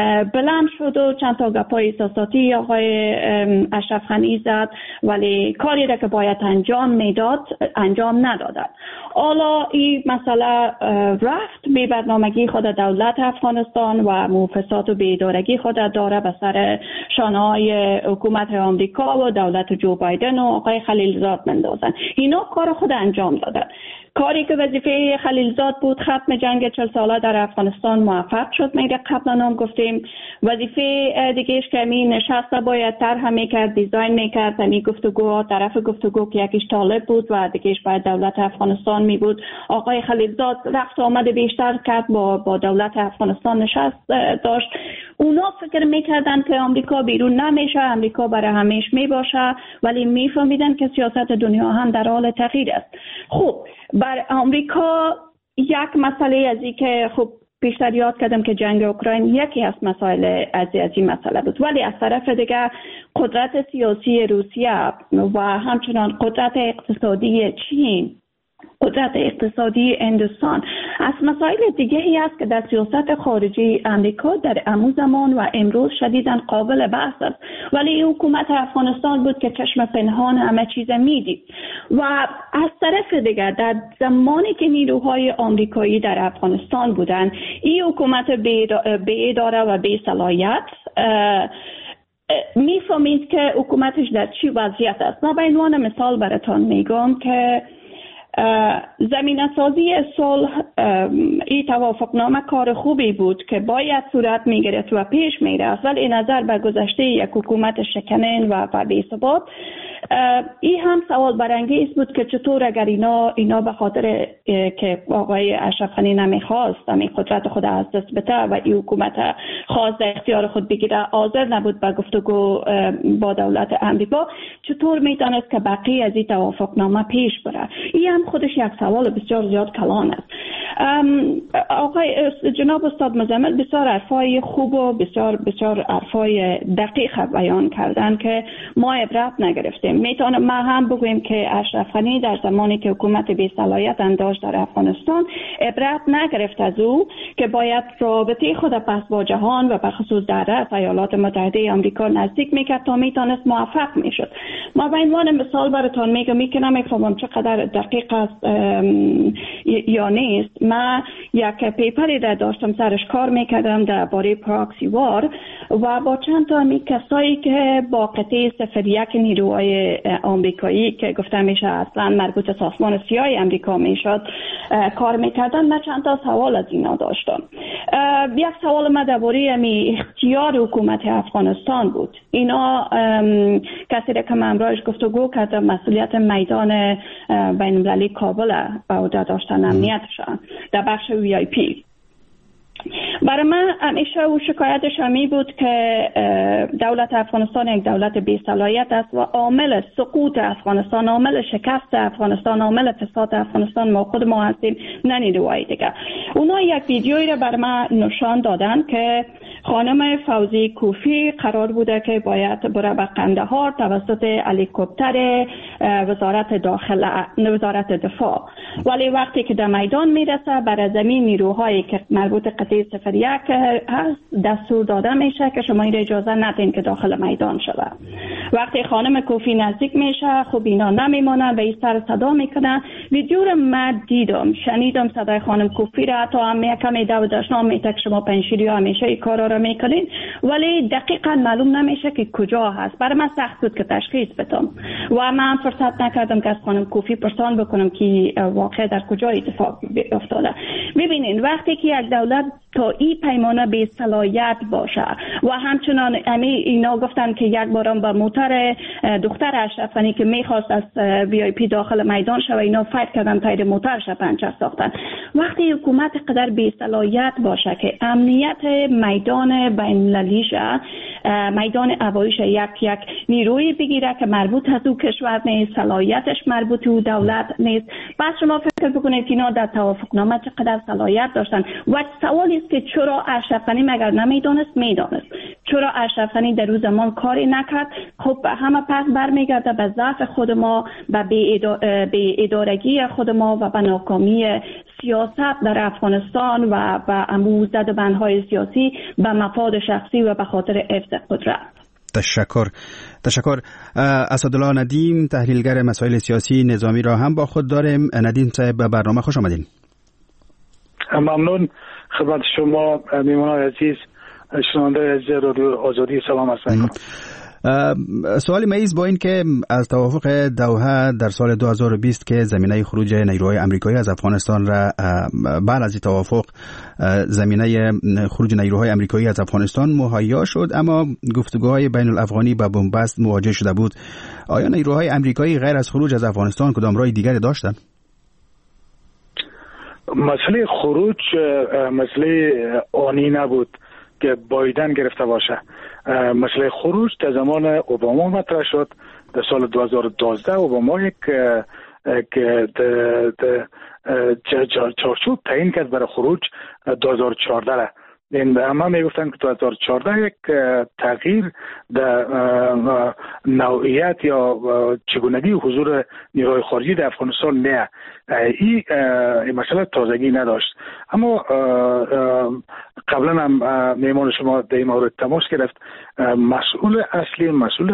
بلند شد و چند تا گپای احساساتی آقای اشرف غنی زد، ولی کاری را که باید انجام میداد انجام ندادند. حالا این مسئله رفت بی برنامگی خود دولت افغانستان و موفسات و بی‌ادارگی خود داره به سر شانه‌های حکومت آمریکا و دولت جو بایدن و آقای خلیلزاد مندازن. اینا کار خود انجام دادن. کاری که وظیفه خلیلزاد بود ختم جنگ چهل ساله در افغانستان موفق شد. میگه قبلا هم گفتیم وظیفه دیگهش که می نشسته باید طرح میکرد، دیزاین میکرد، می گفتگو طرف گفتگو که یکیش طالب بود و دیگهش باید دولت افغانستان می بود. آقای خلیلزاد رفت آمد بیشتر کرد، با با دولت افغانستان نشست داشت. اونا فکر میکردن که آمریکا بیرون نمیشه، آمریکا برای همیشه میباشه، ولی میفهمیدن که سیاست دنیا هم در حال تغییر است. خب بر آمریکا یک مسئله از این که خب پیشتر یاد کردم که جنگ اوکراین یکی از مسائل از این مسئله بود، ولی از طرف دیگه قدرت سیاسی روسیه و همچنان قدرت اقتصادی چین قدرت اقتصادی هندوستان. از مسائل دیگه ای است که در سیاست خارجی امریکا در امو زمان و امروز شدیداً قابل بحث است، ولی حکومت افغانستان بود که چشم پنهان همه چیز میدید. و از طرف دیگر در زمانی که نیروهای آمریکایی در افغانستان بودند، این حکومت بی اداره و بی صلاحیت میفهمید که حکومتش در چی وضعیت است. ما به عنوان مثال براتون میگم که زمینه سازی صلح، این توافقنامه کار خوبی بود که باید صورت میگرفت و پیش میرفت، ولی نظر به گذشته یک حکومت شکنن و بی‌ثبات، این هم سوال برانگیز بود که چطور اگر اینا اینا به خاطر که آقای اشرف غنی نمیخواست همین قدرت خود از دست بده و این حکومت خواست در اختیار خود بگیره، حاضر نبود به گفتگو با دولت امریکا، چطور میتونست که بقیه از این توافقنامه پیش بره؟ این هم خودش یک سوال بسیار زیاد کلان است. آقای جناب استاد مزمل بسیار حرفای خوب و بسیار بسیار حرفای دقیق بیان کردن که ما عبرت نگرفتیم. میتونم ما هم بگویم که اشرف غنی در زمانی که حکومت بی صلاحیت انداشت در افغانستان عبرت نگرفت از او که باید رابطه خود پس با جهان و به خصوص در ایالات متحده آمریکا نزدیک میکرد تا میتونست موفق میشد. ما به عنوان مثال براتون میگم که نمیفهمم چقدر دقیق است یا نیست. ما یک پیپری را داشتم سرش کار میکردم در باره پراکسی وار و با چند تا می کسایی که با قطعه صفر یک نیروهای آمریکایی که گفته میشه اصلا مربوط به سازمان سیاه آمریکا میشد کار میکردن. من چند تا سوال از اینا داشتم. یک سوال من درباره می اختیار حکومت افغانستان بود. اینا کسی را که من امروز گفتگو کردم مسئولیت میدان بین المللی کابل به عهده داشتن امنیتشان در بخش وی آی پی. برای من همیشه او شکایتش همی بود که دولت افغانستان یک دولت بی صلاحیت است و عامل سقوط افغانستان، عامل شکست افغانستان، عامل فساد افغانستان ما خود ما هستیم، نه نیروهای دیگه. اونا یک ویدیویی رو برای من نشان دادن که خانم فوزی کوفی قرار بوده که باید بره به قندهار توسط هلیکوپتر وزارت داخل وزارت دفاع، ولی وقتی که در میدان میرسه بر زمین نیروهایی که مربوط قطعه صفر یک هست دستور داده میشه که شما این اجازه ندین که داخل میدان شود. وقتی خانم کوفی نزدیک میشه خب اینا نمیمونن و این سر صدا میکنن. ویدیو رو من دیدم، شنیدم صدای خانم کوفی را، حتی هم یکمی دو داشتم میته که شما پنشیری همیشه این کارا رو میکنین، ولی دقیقا معلوم نمیشه که کجا هست. برای من سخت بود که تشخیص بدم و من فرصت نکردم که از خانم کوفی پرسان بکنم که واقع در کجا اتفاق افتاده. ببینین وقتی که یک دولت تا این پیمانه به صلاحیت باشه و همچنان امی اینا گفتن که یک بارم با موتر دختر اشرف غنی که میخواست از وی آی پی داخل میدان شوه اینا فایت کردن تایر موترش پنچر ساختن. وقتی حکومت قدر به صلاحیت باشه که امنیت میدان بین المللیش میدان هواییش یک یک نیروی بگیره که مربوط از او کشور نیست، صلاحیتش مربوط او دولت نیست، پس شما فکر بکنید اینا در توافقنامه چقدر صلاحیت داشتن. و سوالی است که چرا اشرف غنی مگر نمیدونست؟ میدونست. چرا اشرف غنی در روز زمان کاری نکرد؟ خب همه پس برمیگرده به ضعف خود ما، به بی ادارگی خود ما و به ناکامی سیاست در افغانستان و به اموزد بندهای سیاسی به مفاد شخصی و به خاطر حفظ قدرت. تشکر. تشکر. اسدالله ندیم تحلیلگر مسائل سیاسی نظامی را هم با خود داریم. ندیم صاحب به برنامه خوش آمدین. ممنون. خدمت شما میهمانان عزیز، شنونده عزیز رادیو آزادی سلام هستم. سوال میز با این که از توافق دوحه در سال دو هزار و بیست که زمینه خروج نیروهای آمریکایی از افغانستان را بعد از این توافق زمینه خروج نیروهای آمریکایی از افغانستان مهیا شد، اما گفتگوهای بین الافغانی با بنبست مواجه شده بود. آیا نیروهای آمریکایی غیر از خروج از افغانستان کدام راه دیگری داشتند؟ مسئله خروج مسئله آنی نبود که بایدن گرفته باشه. مسئله خروج در زمان اوباما مطرح شد. در سال دو هزار و دوازده اوباما یک که چارچوب تعیین کرد برای خروج دو هزار و چهارده این همه میگفتن که دو هزار و چهارده یک تغییر در نوعیت یا چگونگی حضور نیروهای خارجی در افغانستان نه، این مسئله تازگی نداشت. اما قبلا هم میمان شما در این مورد تماس گرفت، مسئول اصلی، مسئول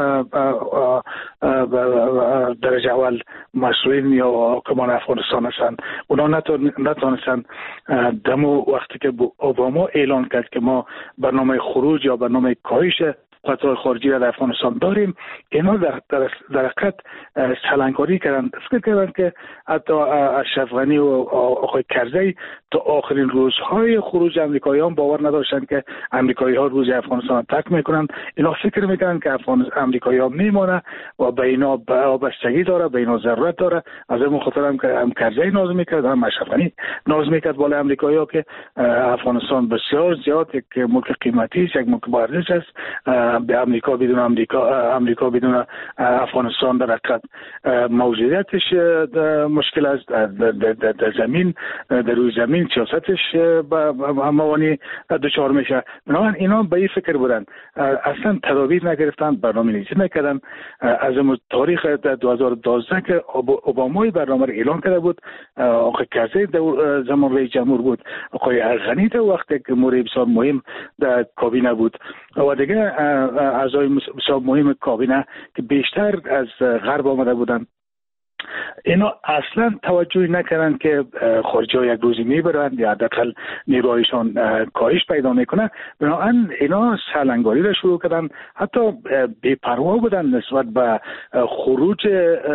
درجه اول مسئولین یا حاکمان افغانستان هستند. اونا نتونستن دمو وقتی که اوباما اعلان کرد که ما برنامه خروج یا برنامه کاهش قطار خارجی را در افغانستان داریم، اینا در در حقیقت سلنگاری کردن. فکر کردن که حتی اشرف غنی و آقای کرزی تا آخرین روزهای خروج امریکاییان باور نداشتن که امریکایی‌ها روز افغانستان ترک میکنن. اینا فکر میکنن که امریکایی‌ها میمونه و به اینا وابستگی داره، به اینا ضرورت داره. از این خاطر هم که هم کرزی ناز میکرد، هم اشرف غنی ناز میکرد بالای امریکایی‌ها که افغانستان بسیار زیاد یک ملک قیمتی است، یک ملک بارز است. به امریکا بدون امریکا امریکا بدون افغانستان در حقیقت موجودیتش مشکل است. در زمین، در روی زمین سیاستش موانع دچار میشه. بنابراین اینا به این فکر بودن، اصلا تدابیر نگرفتن، برنامه ریزی نکردن. از تاریخ دو هزار و دوازده که اوباما برنامه رو اعلان کرده بود، آقای کرزی در زمان رئیس جمهور بود، آقای غنی در وقت که مورد بسیار مهم در کابینه بود و دیگه اعضای بسیار مهم کابینه که بیشتر از غرب آمده بودند، اینا اصلا توجه نکردن که خارجی ها یک روزی میبرند یا حداقل نیروهایشان کاهش پیدا میکنه. بنابراین اینا سرلنگاری را شروع کردن، حتی بی‌پروا بودن نسبت به خروج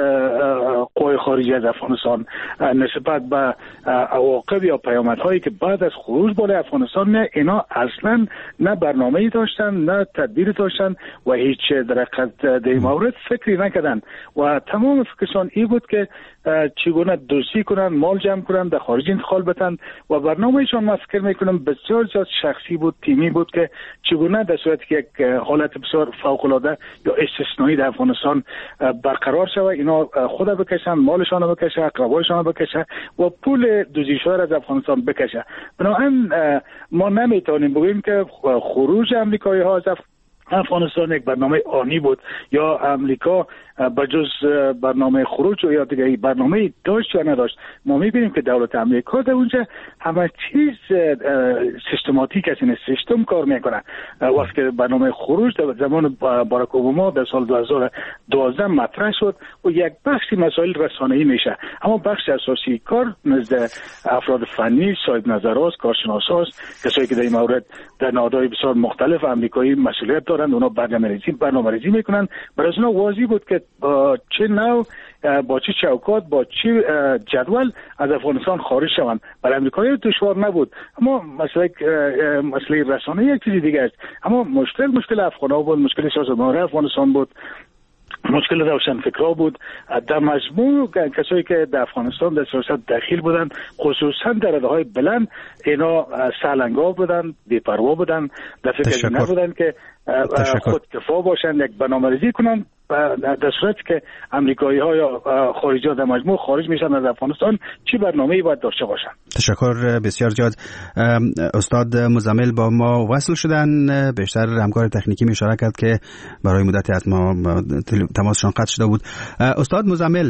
قوای خارجی از افغانستان، نسبت به عواقب یا پیامدهایی که بعد از خروج بالای افغانستان. نه اینا اصلا نه برنامه‌ای داشتن، نه تدبیری داشتن و هیچ در حقیقت در این مورد فکری نکردن و تمام فکرشان این بود که چگونه دوستی کنن، مال جمع کنن، در خارج انتقال بتن و برنامهشان ما فکر میکنم بسیار زیاد شخصی بود، تیمی بود که چگونه در صورتی که یک حالت بسیار فوق العاده یا استثنایی در افغانستان برقرار شود، اینا خود بکشن، مالشان رو بکشه، اقربایشان رو بکشه و پول دوزی شده از افغانستان بکشه. بنابراین ما نمیتونیم بگیم که خروج امریکایی ها از افغانستان یک برنامه آنی بود یا امریکا بجز برنامه خروج یا دیگه برنامه داشت یا نداشت. ما میبینیم که دولت امریکا در اونجا همه چیز سیستماتیک است، این سیستم کار میکنه. وقتی برنامه خروج در زمان باراک اوباما در سال دو هزار و دوازده مطرح شد و یک بخشی مسائل رسانه‌ای میشه، اما بخش اساسی کار نزد افراد فنی، صاحب نظرات، کارشناساست، کسایی که در این مورد در نهادهای بسیار مختلف امریکایی مسئولیت دارند، اونا برنامه‌ریزی برنامه‌ریزی میکنن. برای اونا واضح بود که با چه نوع، با چه چوکات، با چه جدول از افغانستان خارج شوند. برای امریکایی دشوار نبود، اما مسئله مسئله رسانه یک چیز دیگه است. اما مشکل مشکل افغان‌ها بود، مشکل سیاستمداران افغانستان بود، مشکل روشنفکرها بود. در مجموع کسایی که در افغانستان در سیاست دخیل بودند، خصوصا در رده بلند، اینا سرلنگار بودند، بی‌پروا بودند، در فکر نبودند که خودکفا باشند، یک برنامه‌ریزی کنند. در صورتی که امریکایی ها یا خارجی ها در مجموع خارج میشن از افغانستان، چی برنامه‌ای باید داشته باشن؟ تشکر بسیار زیاد. استاد مزمل با ما وصل شدن، بیشتر همکار تکنیکی می اشاره کرد که برای مدتی از ما تماسشان قطع شده بود. استاد مزمل،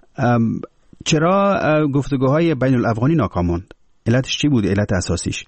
چرا گفتگوهای بین الافغانی ناکام ماند؟ علتش چی بود؟ علت اساسیش؟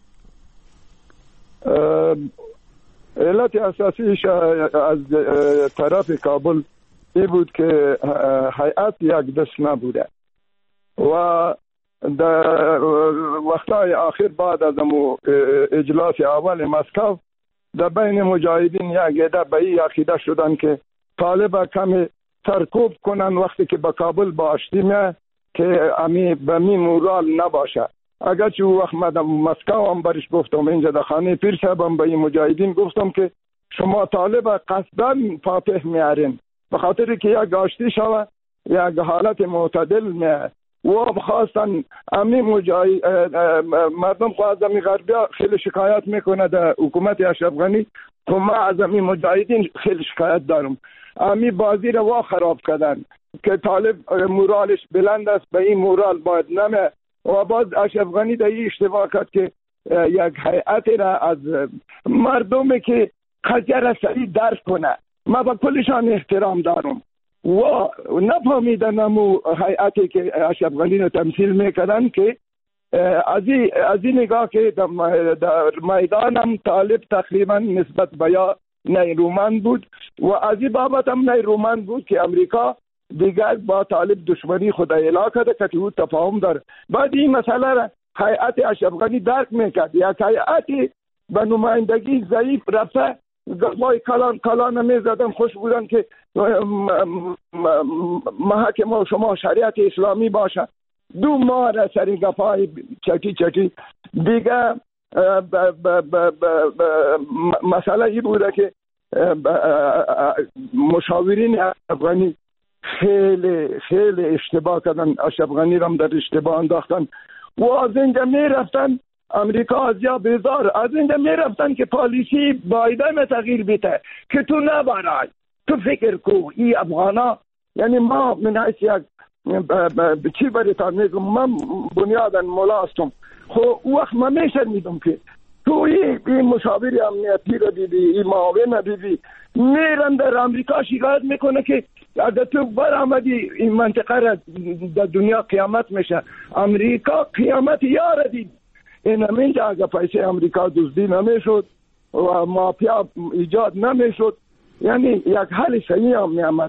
علت اساسیش از طرف کابل این بود که هیئت یک دست نبوده و در وقتهای آخر بعد از اجلاس اول مسکو در بین مجاهدین یک عده به این عقیده شدن که طالب کمی سرکوب کنن وقتی که به کابل باشتیم که امی به می مورال نباشه. اگر چه وقت من مسکو هم برش گفتم، اینجا در خانه پیر صاحبم به این مجاهدین گفتم که شما طالب قصداً فاتح میارین به خاطر که یک گاشتی شود، یک حالت معتدل میاره و بخواستن امی مجاهد مردم خواهد امی غربی خیلی شکایت میکنه در حکومت اشرف غنی که ما از امی مجاهدین خیلی شکایت دارم. امی بازی رو وا خراب کردن که طالب مورالش بلند است، به این مورال باید نمه و بعد اشرف غنی در این اشتباه کرد که یک هیئت را از مردمی که قضیه را صحیح درک کنه. ما با کلشان احترام دارم و نفهمیدن امو هیئتی که اشرف غنی رو تمثیل میکردن که از این نگاه که در میدان هم طالب تقریبا نسبت به یا نیرومند بود و از این بابت هم نیرومند بود که امریکا دیگر با طالب دشمنی خود اعلام کرده که او تفاهم داره. بعد این مسئله را هیئت اشرف غنی درک میکرد. یک هیئتی به نمایندگی ضعیف رفته وای کلان کلان میزدن، خوش بودن که محاکم شما شریعت اسلامی باشه. دو ماه را سری گفای چکی چکی دیگه مسئله ای بوده که مشاورین اشرف غنی خیلی خیلی اشتباه کردن، اشرف غنی را در اشتباه انداختن و از اینجا می رفتن امریکا از یا بیزار، از اینجا می رفتن که پالیسی بایدن تغییر بیته که تو نبرای، تو فکر کو ای افغانا، یعنی ما من حیث یک چی بریتان میگم، من بنیادن مولا هستم، خب وقت من میشنیدم که تو این مشاوری امنیتی را دیدی، این معاون دیدی میرن در امریکا شکایت میکنه که اگر تو بر آمدی این منطقه را در دنیا قیامت میشه. امریکا قیامت یار دید. این همینجا اگر پیسه امریکا دزدی نمیشد و مافیا ایجاد نمیشد، یعنی یک حل صحیح هم میامد.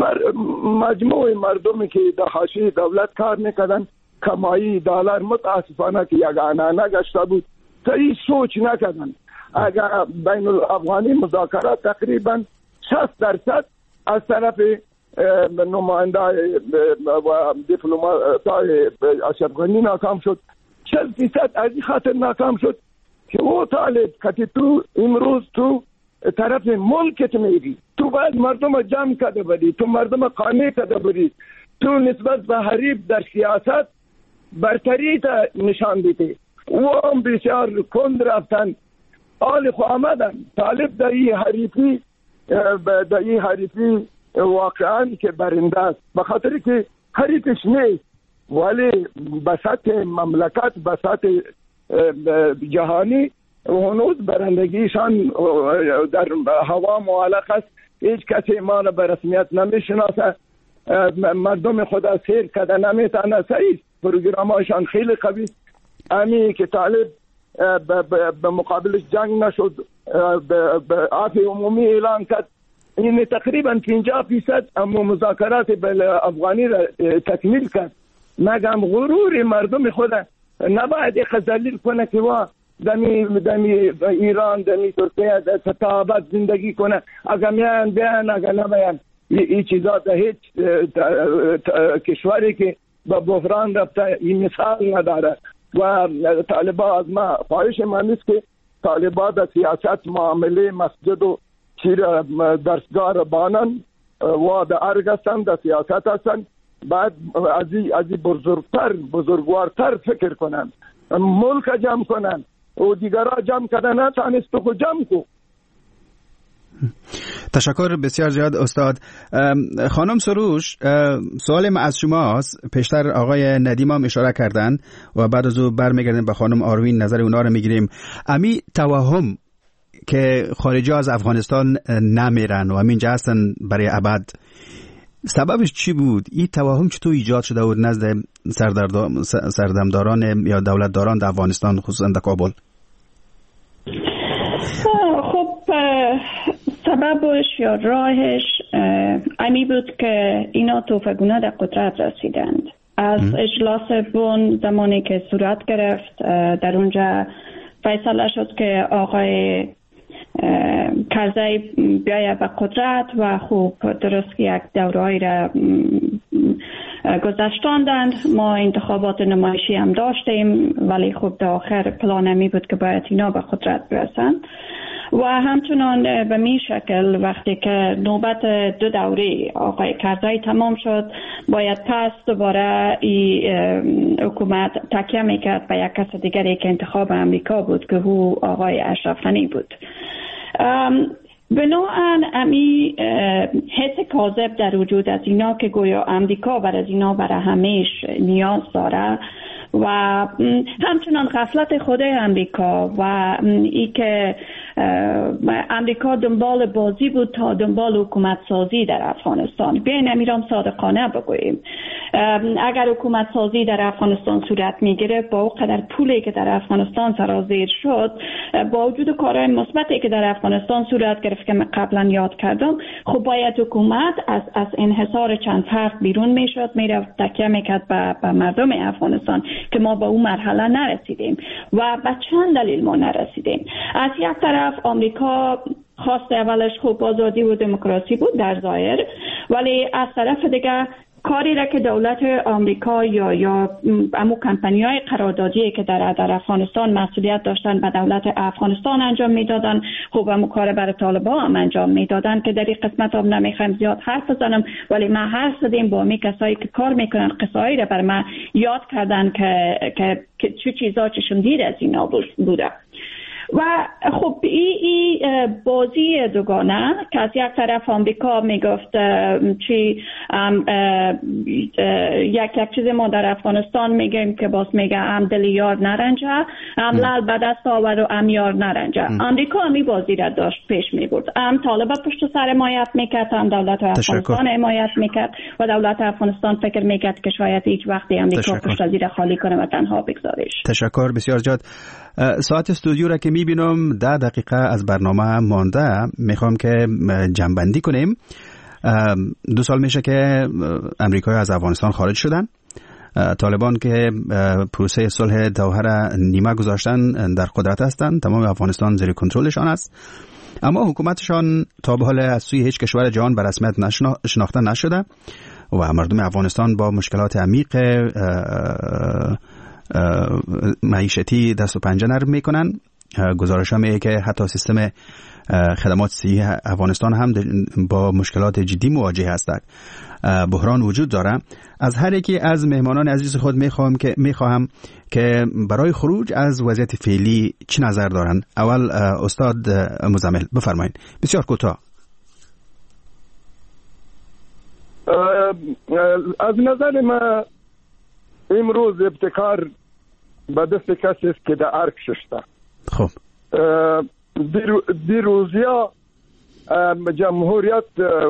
مجموع مردمی که در حاشیه دولت کار میکردن کمایی دلار متاسفانه که یک عنعنه گشته بود، صحیح سوچ نکردن. اگر بین الافغانی مذاکرات تقریبا شصت درصد از طرف نماینده و دیپلمات‌های اشرف غنی ناکام شد، چهل درصد از این خاطر ناکام شد که او طالب که تو امروز تو طرف ملکت میری، تو باید مردم جمع کرده بری، تو مردم قانع کرده بری، تو نسبت به حریف در سیاست برتری تا نشان دیده. و هم بسیار کند رفتن، آل خو آمدن. طالب در این حریفی در این حریفی واقعا که برنده است، بخاطر که حریفش نیست، ولی به سطح مملکت، به سطح جهانی هنوز برندگیشان در هوا معلق است. هیچ کسی ما را به رسمیت نمیشناسه، مردم خدا سیر کده نمیتونه. صحیح پروگراماشان خیلی قوی، امی که طالب به مقابلش جنگ نشد، به عفو عمومی اعلان کرد، این تقریبا پنجاه فیصد اما مذاکرات بین افغانی را تکمیل کرد. مگم غرور مردم خود نباید خذلیل کنه که وا دمی دمی ایران دمی ترکیه تا ابد زندگی کنه. اگر میان بیان اگر نمیان، این چیزا در هیچ کشوری که با بحران رفته این مثال نداره. و طالبا از ما خواهش من نیست که طالبا در سیاست معامله مسجد و چیر درسگاه را بانن و در ارگ هستن، در سیاست هستن. بعد از این بزرگتر بزرگوارتر فکر کنن، ملک جمع کنن و دیگرها جمع کردن نتانست تو خود جمع کن. تشکر بسیار زیاد استاد. خانم سروش، سوال ما از شماست. پیشتر آقای ندیم هم اشاره کردن و بعد از او برمیگردیم به خانم آروین، نظر اونا رو میگیریم. امی توهم که خارجی از افغانستان نمیرن و همینجا هستن برای ابد، سببش چی بود؟ این توهم چطور ایجاد شده بود نزد سردمداران یا دولتداران در افغانستان، خصوصا در کابل؟ خب سببش یا راهش امی بود که اینا توفگونه در قدرت رسیدند. از اجلاس بن زمانی که صورت گرفت، در اونجا فیصله شد که آقای کرزی بیاید به قدرت و خوب درست که یک دوره‌ای را گذشتاندند. ما انتخابات نمایشی هم داشتیم، ولی خوب در آخر پلان امی بود که باید اینا به قدرت برسند. و همچنان به می شکل وقتی که نوبت دو دوره آقای کرزی تمام شد، باید پس دوباره این حکومت تکیه میکرد به یک کس دیگری که انتخاب امریکا بود که او آقای اشرف غنی بود. بنابراین امی حس کاذب در وجود از اینا که گویا امریکا بر از اینا برای همیش نیاز داره و همچنان غفلت خود امریکا و ای که امریکا دنبال بازی بود تا دنبال حکومت سازی در افغانستان. بیاین امیرام صادقانه بگوییم، اگر حکومت سازی در افغانستان صورت میگیره با اون قدر پولی که در افغانستان سرازیر شد، با وجود کارهای مثبتی که در افغانستان صورت گرفت که من قبلا یاد کردم، خب باید حکومت از از انحصار چند فرق بیرون میشد، میره تکیه میکرد به, به مردم افغانستان که ما به اون مرحله نرسیدیم و به چند دلیل ما نرسیدیم. از یک طرف آمریکا خواست اولش خوب آزادی و دموکراسی بود در ظاهر، ولی از طرف دیگه کاری را که دولت آمریکا یا یا امو کمپانی‌های قراردادی که در در افغانستان مسئولیت داشتن به دولت افغانستان انجام میدادن، خب امو کار برای طالبان هم انجام میدادن که در این قسمت هم نمیخوایم زیاد حرف بزنم، ولی ما هر زدیم با می کسایی که کار میکنن قصه‌ای را بر ما یاد کردن که که, که چه چیزا چشم دید از اینا بوده. و خب این ای بازی دوگانه که از یک طرف آمریکا میگفت چی یک یک چیز ما در افغانستان میگیم که باز میگه ام دل یار نرنجه، ام لال به دست آور و ام یار نرنجه. آمریکا همی بازی را داشت پیش میبرد، ام طالبا پشت سر حمایت میکرد، هم دولت افغانستان حمایت میکرد و دولت افغانستان فکر میکرد که شاید هیچ وقتی امریکا پشت از زیر خالی کنه و تنها بگذارش. تشکر بسیار جاد. ساعت استودیو را که میبینم ده دقیقه از برنامه مانده، میخوام که جنبندی کنیم. دو سال میشه که امریکایی از افغانستان خارج شدن. طالبان که پروسه صلح دوحه را نیمه گذاشتن در قدرت هستند، تمام افغانستان زیر کنترلشان است، اما حکومتشان تا به حال از سوی هیچ کشور جهان به رسمیت شناخته نشده و مردم افغانستان با مشکلات عمیق معیشتی دست و پنجه نرم میکنن. گزارش ها میگه که حتی سیستم خدمات صحی افغانستان هم با مشکلات جدی مواجه هستند. بحران وجود داره. از هر یکی از مهمانان عزیز خود میخوام که میخواهم که برای خروج از وضعیت فعلی چه نظر دارن. اول استاد مزمل بفرمایید، بسیار کوتاه. از نظر من امروز ابتکار به دست کسی است که در ارگ ششته. خب دیروزیا جمهوریت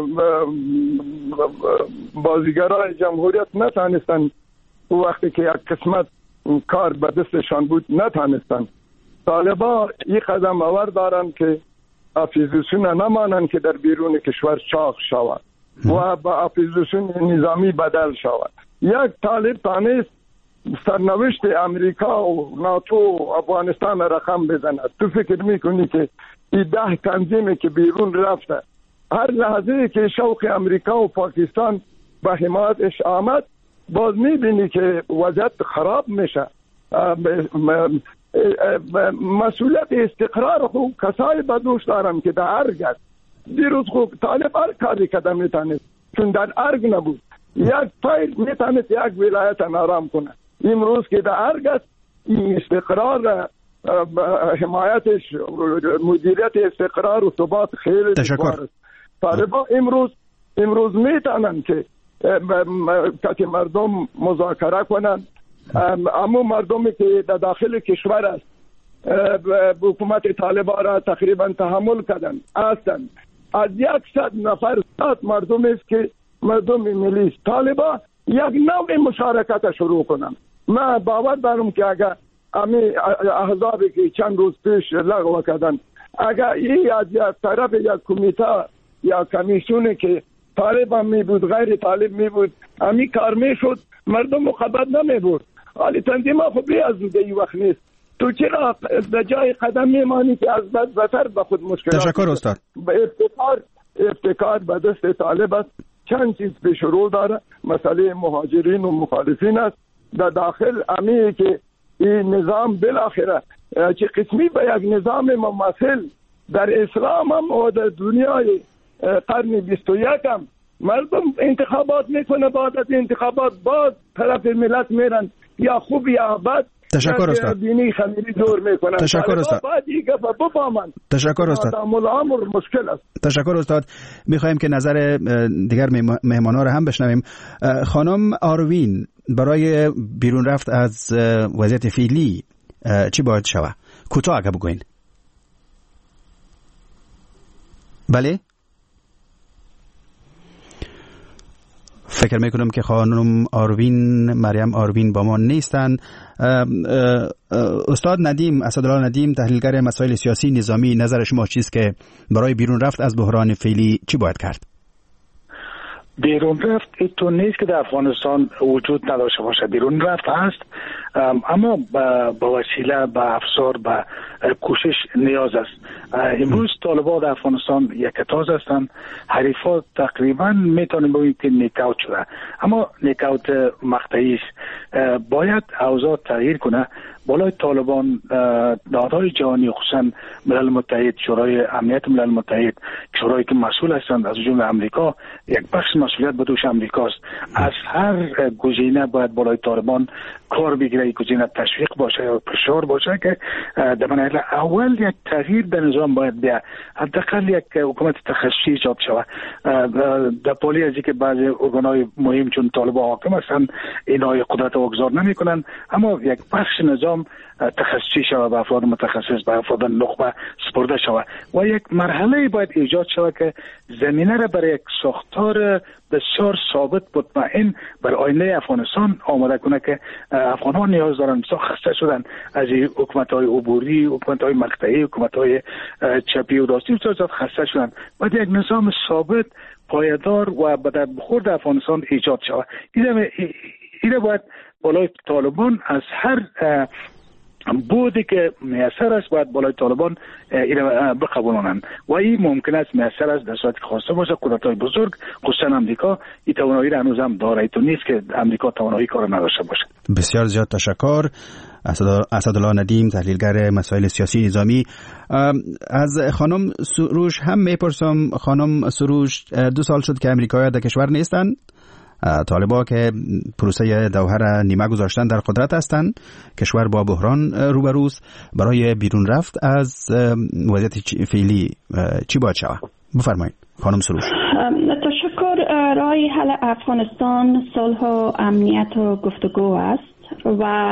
بازیگرای جمهوریت نتانستن وقتی که یک قسمت کار به دستشان بود نتانستن. طالبان این قدم آور دارن که اپوزیسیون نمانن که در بیرون کشور چاق شود و با اپوزیسیون نظامی بدل شود. یک طالب تانست سرنوشت امریکا و ناتو و افغانستان رقم بزند. تو فکر میکنی که این ده تنظیمی که بیرون رفته هر لحظه که شوق امریکا و پاکستان به حمایتش آمد باز میبینی که وضعیت خراب میشه. مسئولیت استقرار خوب کسای بدوش دارم که در ارگ است. دیروز خوب طالب هر کاری کده میتانست چون در ارگ نبود. یک فایل میتانست یک ولایت آرام کنه. امروز که در ارگ است این استقرار حمایتش مدیریت استقرار و ثبات خیلی تشکر. طالبان امروز امروز میتونن که که مردم مذاکره کنن، اما مردمی که در داخل کشور است حکومت طالبان را تقریبا تحمل کردن هستند. از یکصد نفر صد مردم است که مردم ملی طالبان یک نوع مشارکت شروع کنن. من باور دارم که اگر امی احزابی که چند روز پیش لغو کردن اگر این از یک طرف یک کمیته یا کمیسیونی که طالب هم می بود غیر طالب می بود امی کار می شد مردم مخبت نمی بود. حالی تنظیم ها خب از دوده ای وقت نیست. تو چرا در جای قدم می مانی که از بد بتر به خود مشکلات؟ تشکر استاد. ابتکار ابتکار به دست طالب است. چند چیز پیش رو داره. مسئله مهاجرین و مخالفین است. در داخل امی که این نظام بالاخره چه قسمی به یک نظام مماثل در اسلام هم و در دنیای قرن بیست و یکم مردم انتخابات میکنه، بعد از انتخابات باز طرف ملت میرن یا خوب یا بد. تشکر استاد. دینی خمیری دور میکنن. تشکر استاد. بعد دیگه بفهمن. تشکر استاد. امر مشکل است. تشکر استاد. میخوایم که نظر دیگر مهمانان رو هم بشنویم. خانم آروین، برای بیرون رفت از وضعیت فعلی چی باید شود؟ کوتاه اگه بگوین. بله؟ فکر میکنم که خانم آروین، مریم آروین با ما نیستن. استاد ندیم، اسدالله ندیم، تحلیلگر مسائل سیاسی نظامی، نظر شما چیست که برای بیرون رفت از بحران فعلی چی باید کرد؟ بیرون رفت تو نیست که در افغانستان وجود نداشته باشه. بیرون رفت هست، اما با وسیله، با افسار، با کوشش نیاز است. امروز طالبان در افغانستان یکتاز هستند. حریفات تقریبا میتونیم بگیم که نیکاوت شده، اما نیکاوت مقطعی است. باید اوضاع تغییر کنه. بالای طالبان نهادهای جهانی، خصوصا ملل متحد، شورای امنیت ملل متحد، شورایی که مسئول هستند از جمله امریکا، یک بخش مسئولیت به دوش امریکاست. از هر گزینه باید بالای طالبان کار بگیره، گزینه تشویق باشه یا فشار باشه که در مرحله اول یک تغییر در نظام باید بیاد. حداقل یک حکومت تخصصی ایجاد شود. در پالی از اینکه بعضی ارگان‌های مهم چون طالبان حاکم هستند اینا قدرت واگذار نمی‌کنند، اما یک بخش نظام تخصصی شود، به افراد متخصص، به افراد نخبه سپرده شود و یک مرحله باید ایجاد شود که زمینه را برای یک ساختار بسیار ثابت مطمئن بر آینده افغانستان آماده کنه که افغان‌ها نیاز دارن. بسیار خسته شدن از حکومت‌های عبوری، حکومت‌های مقطعی، حکومت‌های چپی و راستی، بسیار خسته شدن. باید یک نظام ثابت، پایدار و به در بخور افغانستان ایجاد شود. اینه باید بالای طالبان از هر بودی که میسر است باید بالای طالبان اینو بقبولانند و این ممکن است میسر است در صورتی که خواسته باشه. قدرت‌های بزرگ خصوصا امریکا این توانایی را هنوز هم داره. تو نیست که امریکا توانایی کار نداشته باشه. بسیار زیاد تشکر. اسدالله ندیم، تحلیلگر مسائل سیاسی نظامی. از خانم سروش هم میپرسم. خانم سروش، دو سال شد که امریکایی‌ها در کشور نیستن. طالبا که پروسه دوحه نیمه گذاشتن در قدرت هستند. کشور با بحران روبروست. برای بیرون رفت از وضعیت فعلی چی باید شود؟ بفرمایید خانم سروش. تشکر. راه حل افغانستان صلح و امنیت و گفتگو است و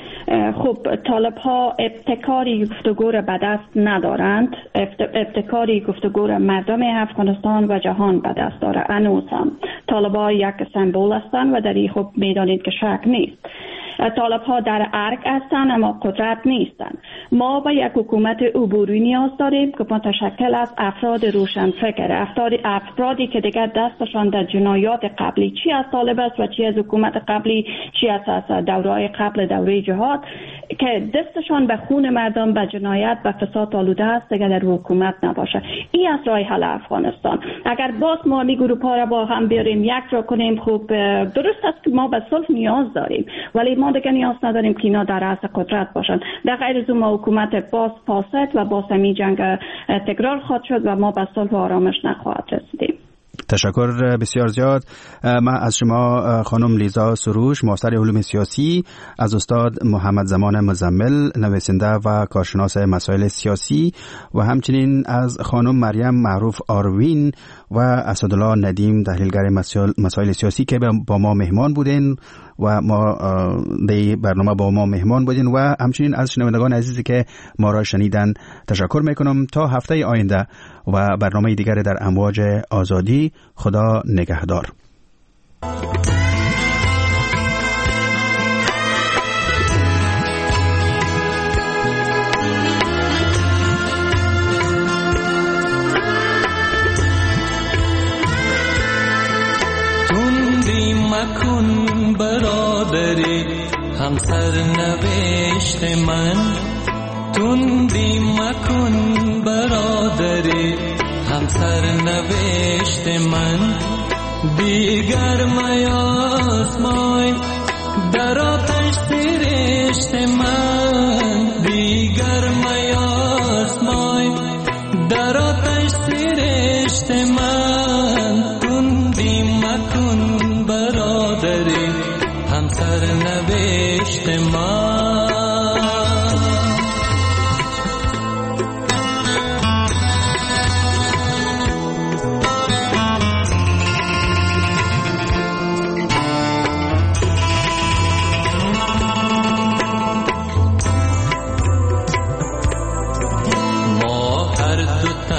خب طالب ها ابتکاری گفتگو را به دست ندارند. ابتکاری گفتگو را مردم افغانستان و جهان به دست داره. هنوز هم طالب ها یک سمبل هستند و در این خب میدانید که شک نیست. طالب ها در ارگ هستند اما قدرت نیستند. ما به یک حکومت عبوری نیاز داریم که متشکل از افراد روشنفکر، افراد افرادی که دیگر دستشان در جنایات قبلی چی از طالب است و چی از حکومت قبلی، چی از دورهای قبل دوره جهاد، که دستشان به خون مردم، به جنایت، به فساد آلوده است، دیگر در حکومت نباشه. این از راه حل افغانستان. اگر باز ما می گروه ها را با هم بیاریم یک را کنیم، خوب درست است که ما به صلح نیاز داریم، ولی ما دیگه نیاز نداریم که اینا در رأس قدرت باشن. در غیر از اون ما حکومت باز فاسد و باز همی جنگ تکرار خواهد شد و ما به صلح و آرامش نخواهد رسیدیم. تشکر بسیار زیاد. من از شما خانم لیزا سروش، ماستر علوم سیاسی، از استاد محمد زمان مزمل، نویسنده و کارشناس مسائل سیاسی، و همچنین از خانم مریم معروف آروین و اسدالله ندیم، تحلیلگر مسائل سیاسی که با ما مهمان بودین و ما در برنامه با ما مهمان بودین، و همچنین از شنوندگان عزیزی که ما را شنیدن تشکر میکنم. تا هفته آینده و برنامه دیگر در امواج آزادی. خدا نگهدار. تندی مکن برادری همسر نوشت من، تندی مکن برادری همسر نوشت من، دیگر میاسمای در آتش سرشت من، دیگر میاسمای در آتش سرشت من، تندی مکن برادری همسر نوشت من.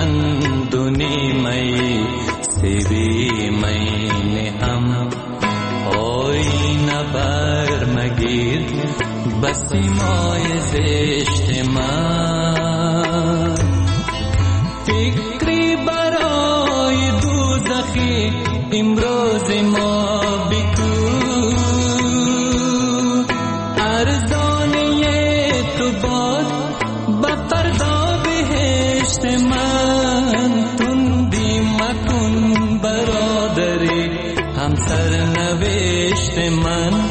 خندونی می سیبی می هم آینه بر مگیر بسی مای زشت من فکری برای دوزخی امروز ما بگو ارزانی تو باد بفردا بهشت من تندی مکن برادری همسر نوشت من